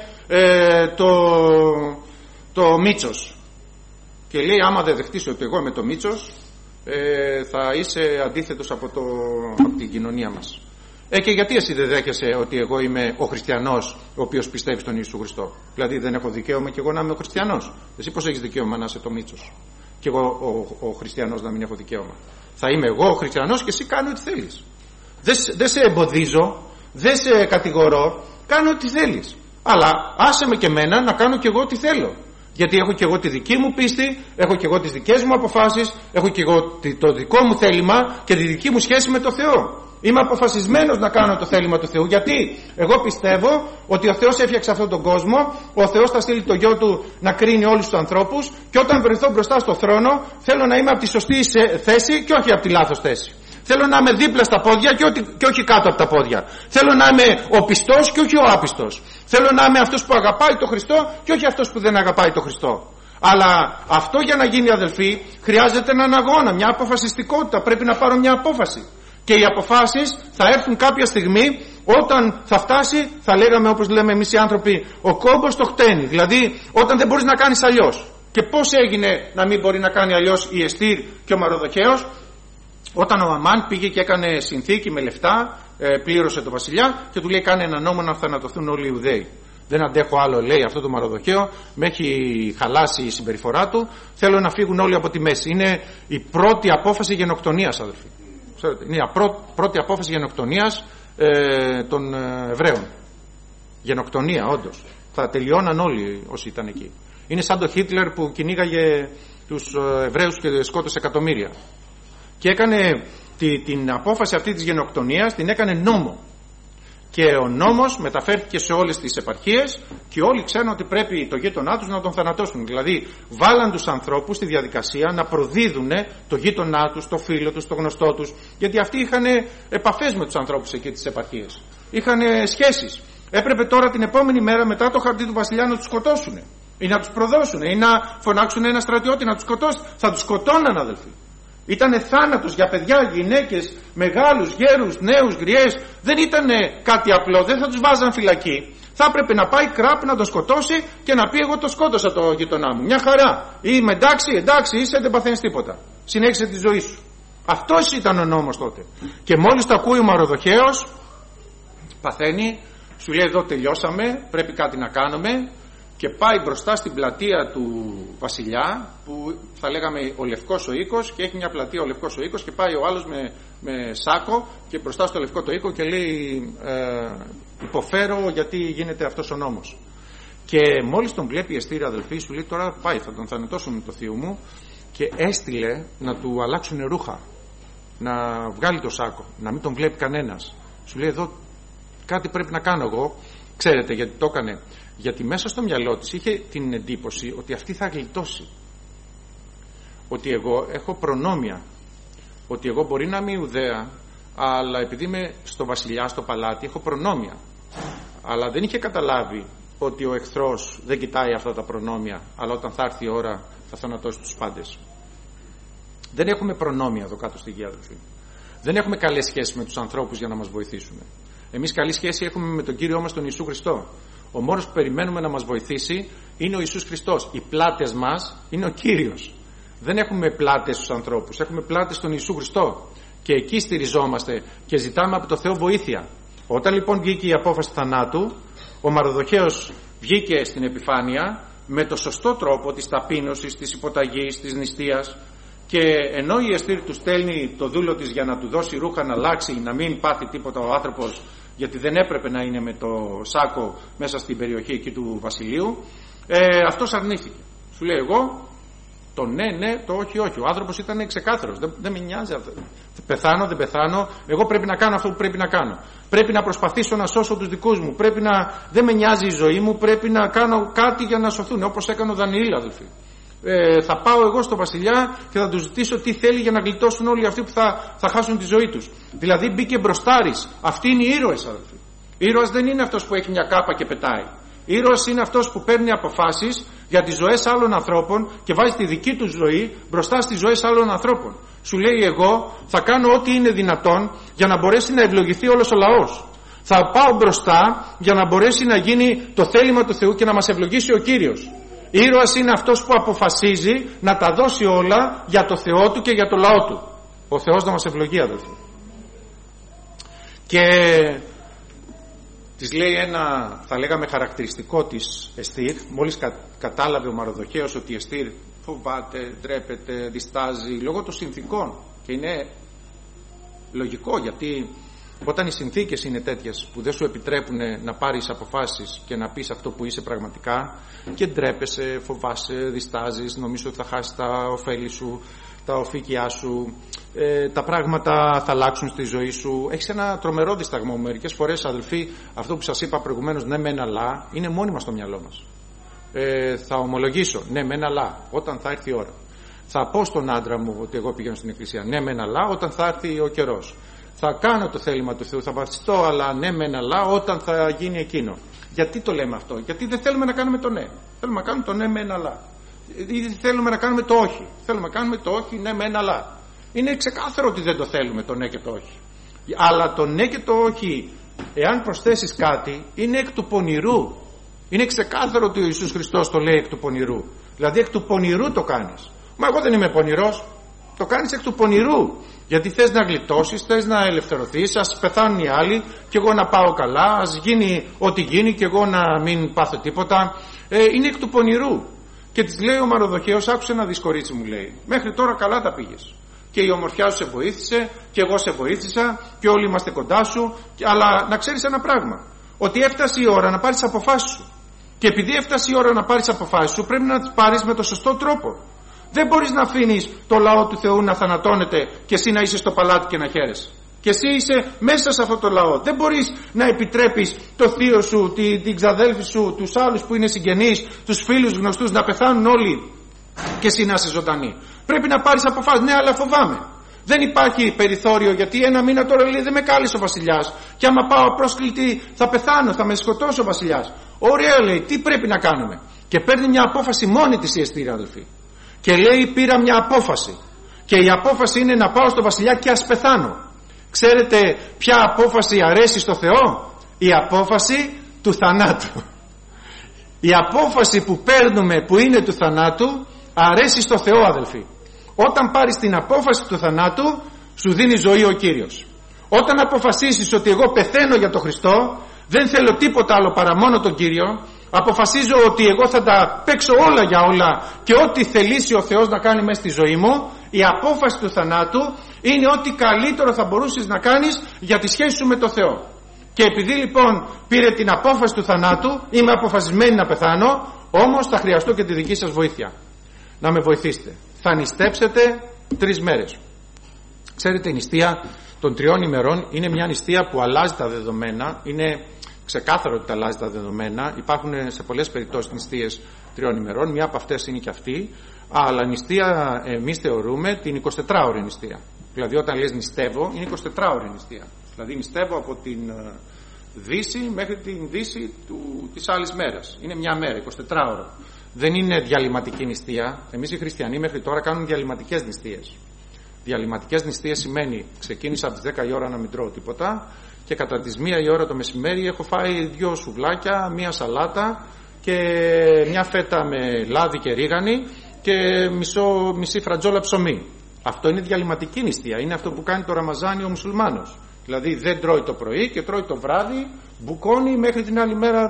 το Μίτσος. Και λέει άμα δεν δεχτείς ότι εγώ είμαι το Μίτσος, θα είσαι αντίθετος από την κοινωνία μας. Και γιατί εσύ δεν δέχεσαι ότι εγώ είμαι ο χριστιανός ο οποίος πιστεύει στον Ιησού Χριστό? Δηλαδή δεν έχω δικαίωμα και εγώ να είμαι ο χριστιανός? Εσύ πώς έχεις δικαίωμα να είσαι το Μίτσος και εγώ ο χριστιανός να μην έχω δικαίωμα? Θα είμαι εγώ ο χριστιανός και εσύ κάνω ό,τι θέλεις. Δεν σε εμποδίζω, δεν σε κατηγορώ, κάνω ό,τι θέλεις. Αλλά άσε με και εμένα να κάνω και εγώ ό,τι θέλω. Γιατί έχω και εγώ τη δική μου πίστη, έχω και εγώ τις δικές μου αποφάσεις, έχω και εγώ το δικό μου θέλημα και τη δική μου σχέση με το Θεό. Είμαι αποφασισμένος να κάνω το θέλημα του Θεού, γιατί εγώ πιστεύω ότι ο Θεός έφτιαξε αυτόν τον κόσμο, ο Θεός θα στείλει το γιο του να κρίνει όλους τους ανθρώπους, και όταν βρεθώ μπροστά στο θρόνο θέλω να είμαι από τη σωστή θέση και όχι από τη λάθος θέση. Θέλω να είμαι δίπλα στα πόδια και όχι κάτω από τα πόδια. Θέλω να είμαι ο πιστός και όχι ο άπιστος. Θέλω να είμαι αυτός που αγαπάει το Χριστό και όχι αυτός που δεν αγαπάει το Χριστό. Αλλά αυτό για να γίνει, αδελφοί, χρειάζεται έναν αγώνα, μια αποφασιστικότητα. Πρέπει να πάρω μια απόφαση. Και οι αποφάσεις θα έρθουν κάποια στιγμή όταν θα φτάσει, θα λέγαμε όπως λέμε εμείς οι άνθρωποι, ο κόμπος το χταίνει. Δηλαδή όταν δεν μπορείς να κάνεις αλλιώς. Και πώς έγινε να μην μπορεί να κάνει αλλιώς η Εστίρ και ο Μαροδοχέος? Όταν ο Αμάν πήγε και έκανε συνθήκη με λεφτά, πλήρωσε το βασιλιά και του λέει: κάνε ένα νόμο να θανατωθούν όλοι οι Ιουδαίοι. Δεν αντέχω άλλο, λέει, αυτό το Μαροδοχαίο, με έχει χαλάσει η συμπεριφορά του, θέλω να φύγουν όλοι από τη μέση. Είναι η πρώτη απόφαση γενοκτονίας, αδελφοί. Είναι η πρώτη απόφαση γενοκτονίας των Εβραίων. Γενοκτονία, όντως. Θα τελειώναν όλοι όσοι ήταν εκεί. Είναι σαν το Χίτλερ που κυνήγαγε τους Εβραίους και σκότωσε εκατομμύρια. Και έκανε την απόφαση αυτή της γενοκτονίας, την έκανε νόμο. Και ο νόμος μεταφέρθηκε σε όλες τις επαρχίες και όλοι ξέρουν ότι πρέπει το γείτονά τους να τον θανατώσουν. Δηλαδή βάλαν τους ανθρώπους στη διαδικασία να προδίδουν το γείτονά τους, το φίλο τους, το γνωστό τους, γιατί αυτοί είχαν επαφές με τους ανθρώπους εκεί τις επαρχίες. Είχαν σχέσεις. Έπρεπε τώρα την επόμενη μέρα μετά το χαρτί του βασιλιά να τους σκοτώσουν ή να τους προδώσουν ή να φωνάξουν ένα στρατιώτη να τους σκοτώσουν. Θα τους σκοτώναν, αδελφοί. Ήτανε θάνατος για παιδιά, γυναίκες, μεγάλους, γέρους, νέους, γριές. Δεν ήτανε κάτι απλό, δεν θα τους βάζαν φυλακή. Θα έπρεπε να πάει κράπ να τον σκοτώσει και να πει: εγώ το σκότωσα το γειτονά μου. Μια χαρά. Είμαι εντάξει, είσαι, δεν παθαίνεις τίποτα. Συνέχισε τη ζωή σου. Αυτός ήταν ο νόμος τότε. Και μόλις το ακούει ο Μαροδοχέος, παθαίνει, σου λέει: εδώ τελειώσαμε, πρέπει κάτι να κάνουμε. Και πάει μπροστά στην πλατεία του βασιλιά, που θα λέγαμε ο Λευκός ο Οίκος, και έχει μια πλατεία ο Λευκός ο Οίκος, και πάει ο άλλος με σάκο και μπροστά στο Λευκό το Οίκο και λέει: υποφέρω γιατί γίνεται αυτός ο νόμος. Και μόλις τον βλέπει η Εστίρ, αδελφή, σου λέει: τώρα πάει, θα τον θανατώσουν το θείο μου, και έστειλε να του αλλάξουν ρούχα, να βγάλει το σάκο, να μην τον βλέπει κανένας. Σου λέει: εδώ κάτι πρέπει να κάνω εγώ. Ξέρετε γιατί το έκανε? Γιατί μέσα στο μυαλό της είχε την εντύπωση ότι αυτή θα γλιτώσει. Ότι εγώ έχω προνόμια. Ότι εγώ μπορεί να είμαι Ιουδαία, αλλά επειδή είμαι στο βασιλιά, στο παλάτι, έχω προνόμια. Αλλά δεν είχε καταλάβει ότι ο εχθρός δεν κοιτάει αυτά τα προνόμια, αλλά όταν θα έρθει η ώρα θα θανατώσει τους πάντες. Δεν έχουμε προνόμια εδώ κάτω στη γη, αδελφοί. Δεν έχουμε καλές σχέσεις με τους ανθρώπους για να μας βοηθήσουν. Εμείς καλή σχέση έχουμε με τον Κύριο μας τον Ιησού Χριστό. Ο μόνος που περιμένουμε να μας βοηθήσει είναι ο Ιησούς Χριστός. Οι πλάτες μας είναι ο Κύριος. Δεν έχουμε πλάτες στους ανθρώπους, έχουμε πλάτες στον Ιησού Χριστό. Και εκεί στηριζόμαστε και ζητάμε από το Θεό βοήθεια. Όταν λοιπόν βγήκε η απόφαση θανάτου, ο Μαροδοχέος βγήκε στην επιφάνεια με το σωστό τρόπο της ταπείνωσης, της υποταγής, της νηστείας. Και ενώ η Εστίρ του στέλνει το δούλο της για να του δώσει ρούχα να αλλάξει, να μην πάθει τίποτα ο άνθρωπος, γιατί δεν έπρεπε να είναι με το σάκο μέσα στην περιοχή εκεί του βασιλείου, αυτός αρνήθηκε. Σου λέει: εγώ το ναι, το όχι. Ο άνθρωπος ήταν ξεκάθαρος. Δεν με νοιάζει αυτό. Πεθάνω, δεν πεθάνω. Εγώ πρέπει να κάνω αυτό που πρέπει να κάνω. Πρέπει να προσπαθήσω να σώσω τους δικούς μου. Δεν με νοιάζει η ζωή μου. Πρέπει να κάνω κάτι για να σωθούν. Όπως έκανε ο Δανιήλ, αδελφοί. Θα πάω εγώ στο βασιλιά και θα του ζητήσω τι θέλει για να γλιτώσουν όλοι αυτοί που θα χάσουν τη ζωή τους. Δηλαδή μπήκε μπροστάρης. Αυτοί είναι οι ήρωες, αδελφοί. Ήρωας δεν είναι αυτός που έχει μια κάπα και πετάει. Ήρωας είναι αυτός που παίρνει αποφάσεις για τις ζωές άλλων ανθρώπων και βάζει τη δική του ζωή μπροστά στις ζωές άλλων ανθρώπων. Σου λέει: εγώ θα κάνω ό,τι είναι δυνατόν για να μπορέσει να ευλογηθεί όλος ο λαός. Θα πάω μπροστά για να μπορέσει να γίνει το θέλημα του Θεού και να μας ευλογήσει ο Κύριος. Ήρωας είναι αυτός που αποφασίζει να τα δώσει όλα για το Θεό του και για το λαό του. Ο Θεός να μας ευλογεί, αδελφοί. Και της λέει ένα, θα λέγαμε, χαρακτηριστικό της Εστίρ. Μόλις κατάλαβε ο Μαροδοχέος ότι η Εστίρ φοβάται, ντρέπεται, διστάζει λόγω των συνθήκων. Και είναι λογικό, γιατί όταν οι συνθήκες είναι τέτοιες που δεν σου επιτρέπουν να πάρεις αποφάσεις και να πεις αυτό που είσαι πραγματικά, και ντρέπεσαι, φοβάσαι, διστάζεις, νομίζεις ότι θα χάσεις τα ωφέλη σου, τα οφίκια σου, τα πράγματα θα αλλάξουν στη ζωή σου. Έχεις ένα τρομερό δισταγμό. Μερικές φορές, αδελφοί, αυτό που σας είπα προηγουμένως, ναι μεν αλλά, είναι μόνιμα στο μυαλό μας. Θα ομολογήσω, ναι μεν αλλά, όταν θα έρθει η ώρα. Θα πω στον άντρα μου ότι εγώ πηγαίνω στην εκκλησία, ναι μεν αλλά όταν θα έρθει ο καιρός. Θα κάνω το θέλημα του Θεού, θα βαφτιστώ, αλλά ναι μεν αλλά όταν θα γίνει εκείνο. Γιατί το λέμε αυτό? Γιατί δεν θέλουμε να κάνουμε το ναι. Θέλουμε να κάνουμε το ναι μεν αλλά. Ή θέλουμε να κάνουμε το όχι. Θέλουμε να κάνουμε το όχι, ναι μεν αλλά. Είναι ξεκάθαρο ότι δεν το θέλουμε το ναι και το όχι. Αλλά το ναι και το όχι, εάν προσθέσεις κάτι, είναι εκ του πονηρού. Είναι ξεκάθαρο ότι ο Ιησούς Χριστός το λέει εκ του πονηρού. Δηλαδή εκ του πονηρού το κάνεις. Μα εγώ δεν είμαι πονηρός. Το κάνεις εκ του πονηρού. Γιατί θες να γλιτώσεις, θες να ελευθερωθείς, ας πεθάνουν οι άλλοι και εγώ να πάω καλά, ας γίνει ό,τι γίνει και εγώ να μην πάθω τίποτα. Είναι εκ του πονηρού. Και της λέει ο Μαροδοχέος, άκουσε να δεις κορίτσι μου, λέει, μέχρι τώρα καλά τα πήγες. Και η ομορφιά σου σε βοήθησε και εγώ σε βοήθησα και όλοι είμαστε κοντά σου, αλλά να ξέρεις ένα πράγμα, ότι έφτασε η ώρα να πάρεις αποφάσεις σου. Και επειδή έφτασε η ώρα να πάρεις αποφάσεις σου, πρέπει να τις πάρεις με το σωστό τρόπο. Δεν μπορείς να αφήνεις το λαό του Θεού να θανατώνεται και εσύ να είσαι στο παλάτι και να χαίρεσαι. Και εσύ είσαι μέσα σε αυτό το λαό. Δεν μπορείς να επιτρέπεις το θείο σου, την ξαδέλφη σου, τους άλλους που είναι συγγενείς, τους φίλους γνωστούς να πεθάνουν όλοι και εσύ να είσαι ζωντανή. Πρέπει να πάρεις αποφάσεις. Ναι, αλλά φοβάμαι. Δεν υπάρχει περιθώριο, γιατί ένα μήνα τώρα λέει δεν με κάλεσε ο βασιλιάς. Και άμα πάω απρόσκλητη θα πεθάνω, θα με σκοτώσει ο βασιλιάς. Ωραία, λέει, τι πρέπει να κάνουμε? Και παίρνει μια απόφαση μόνη της η Εστήρ, αδελφοί. Και λέει, πήρα μια απόφαση. Και η απόφαση είναι να πάω στο βασιλιά και ας πεθάνω. Ξέρετε ποια απόφαση αρέσει στο Θεό? Η απόφαση του θανάτου. Η απόφαση που παίρνουμε που είναι του θανάτου αρέσει στο Θεό, αδελφοί. Όταν πάρεις την απόφαση του θανάτου, σου δίνει ζωή ο Κύριος. Όταν αποφασίσεις ότι εγώ πεθαίνω για τον Χριστό, δεν θέλω τίποτα άλλο παρά μόνο τον Κύριο, αποφασίζω ότι εγώ θα τα παίξω όλα για όλα και ό,τι θελήσει ο Θεός να κάνει μέσα στη ζωή μου, η απόφαση του θανάτου είναι ό,τι καλύτερο θα μπορούσες να κάνεις για τη σχέση σου με τον Θεό. Και επειδή λοιπόν πήρε την απόφαση του θανάτου, είμαι αποφασισμένη να πεθάνω, όμως θα χρειαστώ και τη δική σας βοήθεια. Να με βοηθήσετε. Θα νηστέψετε 3 μέρες. Ξέρετε, η νηστεία των 3 ημερών είναι μια νηστεία που αλλάζει τα δεδομένα. Είναι ξεκάθαρο ότι τα αλλάζει τα δεδομένα. Υπάρχουν σε πολλές περιπτώσεις νηστείες 3 ημερών. Μια από αυτές είναι και αυτή. Αλλά νηστεία εμείς θεωρούμε την 24ωρη νηστεία. Δηλαδή όταν λες νηστεύω, είναι 24ωρη νηστεία. Δηλαδή νηστεύω από την Δύση μέχρι την Δύση της άλλης μέρας. Είναι μια μέρα, 24ωρο. Δεν είναι διαλυματική νηστεία. Εμείς οι χριστιανοί μέχρι τώρα κάνουμε διαλυματικές νηστείες. Διαλυματικές νηστείες σημαίνει ξεκίνησα από τις 10 η ώρα να μην τρώω τίποτα και κατά τις 1 η ώρα το μεσημέρι έχω φάει 2 σουβλάκια, 1 σαλάτα και μια φέτα με λάδι και ρίγανη και μισή φρατζόλα ψωμί. Αυτό είναι διαλυματική νηστεία. Είναι αυτό που κάνει το Ραμαζάνι ο μουσουλμάνος. Δηλαδή δεν τρώει το πρωί και τρώει το βράδυ, μπουκώνει μέχρι την άλλη μέρα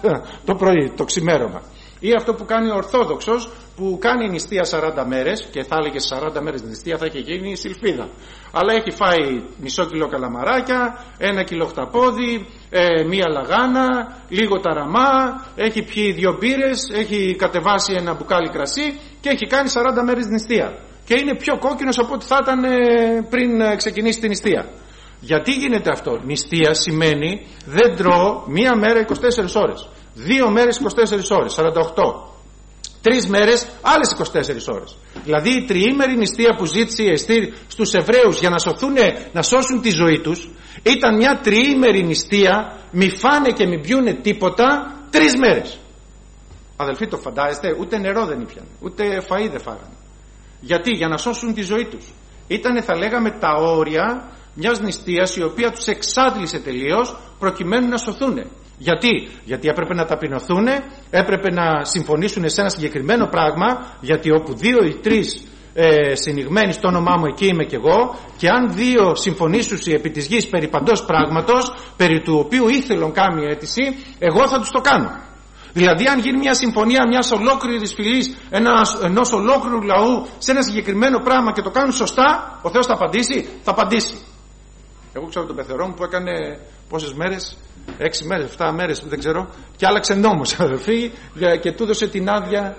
το πρωί, το ξημέρωμα. Ή αυτό που κάνει ο Ορθόδοξος που κάνει νηστεία 40 μέρες και θα έλεγε 40 μέρες νηστεία θα έχει γίνει η σιλφίδα. Αλλά έχει φάει μισό κιλό καλαμαράκια, 1 κιλό χταπόδι, 1 λαγάνα, λίγο ταραμά, έχει πιει 2 μπύρες, έχει κατεβάσει 1 μπουκάλι κρασί και έχει κάνει 40 μέρες νηστεία. Και είναι πιο κόκκινος από ό,τι θα ήταν πριν ξεκινήσει την νηστεία. Γιατί γίνεται αυτό? Νηστεία σημαίνει δεν τρώω 1 μέρα 24 ώρες, 2 μέρες 24 ώρες, 48, 3 μέρες άλλες 24 ώρες. Δηλαδή η τριήμερη νηστεία που ζήτησε η Εστήρ στους Εβραίους για να σώσουν τη ζωή τους ήταν μια τριήμερη νηστεία, μη φάνε και μη πιούνε τίποτα 3 μέρες. Αδελφοί, το φαντάζεστε? Ούτε νερό δεν ήπιανε, ούτε φαΐ δεν φάγανε. Γιατί? Για να σώσουν τη ζωή τους. Ήτανε, θα λέγαμε, τα όρια μιας νηστείας η οποία τους εξάντλησε τελείως προκειμένου να σωθούν. Γιατί έπρεπε να ταπεινωθούν, έπρεπε να συμφωνήσουν σε ένα συγκεκριμένο πράγμα, γιατί όπου 2 ή 3 συνηγμένοι στο όνομά μου εκεί είμαι κι εγώ, και αν 2 συμφωνήσουν επί της γης περί παντός πράγματος, περί του οποίου ήθελον κάμει αίτηση, εγώ θα τους το κάνω. Δηλαδή αν γίνει μια συμφωνία μιας ολόκληρης φυλής, ενός ολόκληρου λαού σε ένα συγκεκριμένο πράγμα και το κάνουν σωστά, ο Θεός θα απαντήσει? Θα απαντήσει. Εγώ ξέρω τον πεθερό μου που έκανε πόσες μέρες, 6 μέρες, 7 μέρες, δεν ξέρω, και άλλαξε νόμος, αδελφοί, και του έδωσε την άδεια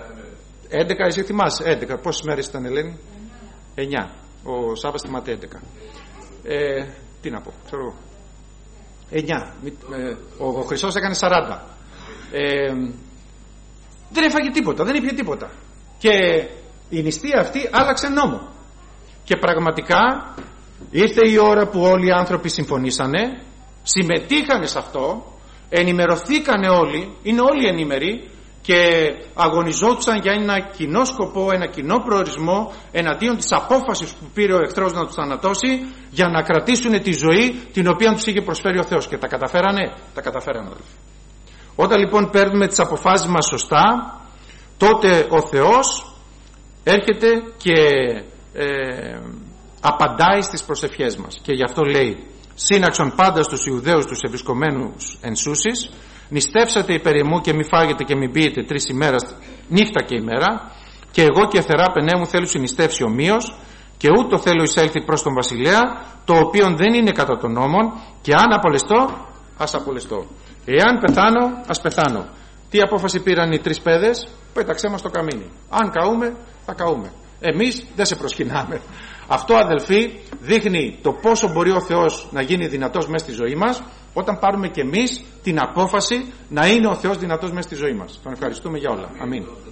11, εσύ θυμάσαι, 11, πόσες μέρες ήταν, Ελένη? 9, ο Σάββας θυμάται 11. Τι να πω, ξέρω εγώ, 9, ο Χρυσός έκανε 40. Δεν έφαγε τίποτα, δεν ήπια τίποτα. Και Η νηστεία αυτή άλλαξε νόμο. Και πραγματικά ήρθε η ώρα που όλοι οι άνθρωποι συμφωνήσανε, συμμετείχανε σε αυτό, ενημερωθήκανε όλοι, είναι όλοι ενήμεροι και αγωνιζόντουσαν για ένα κοινό σκοπό, ένα κοινό προορισμό εναντίον της απόφασης που πήρε ο εχθρός να τους θανατώσει, για να κρατήσουν τη ζωή την οποία τους είχε προσφέρει ο Θεός. Και τα καταφέρανε, αδελφοί. Όταν λοιπόν παίρνουμε τις αποφάσεις μας σωστά, τότε ο Θεός έρχεται και απαντάει στις προσευχές μας. Και γι' αυτό λέει: σύναξον πάντα στους Ιουδαίους τους ευρισκομένους εν σούσεις, νηστεύσατε υπέρ εμού και μη φάγετε και μη πίετε 3 ημέρας νύχτα και ημέρα, και εγώ και θεράπενέ μου θέλω συνιστεύσει ομοίως, και ούτω θέλω εισέλθει προς τον βασιλέα, το οποίον δεν είναι κατά των νόμων, και αν απολεστώ, ας απολεστώ. Εάν πεθάνω, ας πεθάνω. Τι απόφαση πήραν οι 3 παιδες? Πέταξέ μας στο καμίνι. Αν καούμε, θα καούμε. Εμείς δεν σε προσκυνάμε. Αυτό, αδελφοί, δείχνει το πόσο μπορεί ο Θεός να γίνει δυνατός μέσα στη ζωή μας, όταν πάρουμε και εμείς την απόφαση να είναι ο Θεός δυνατός μέσα στη ζωή μας. Τον ευχαριστούμε για όλα. Αμήν.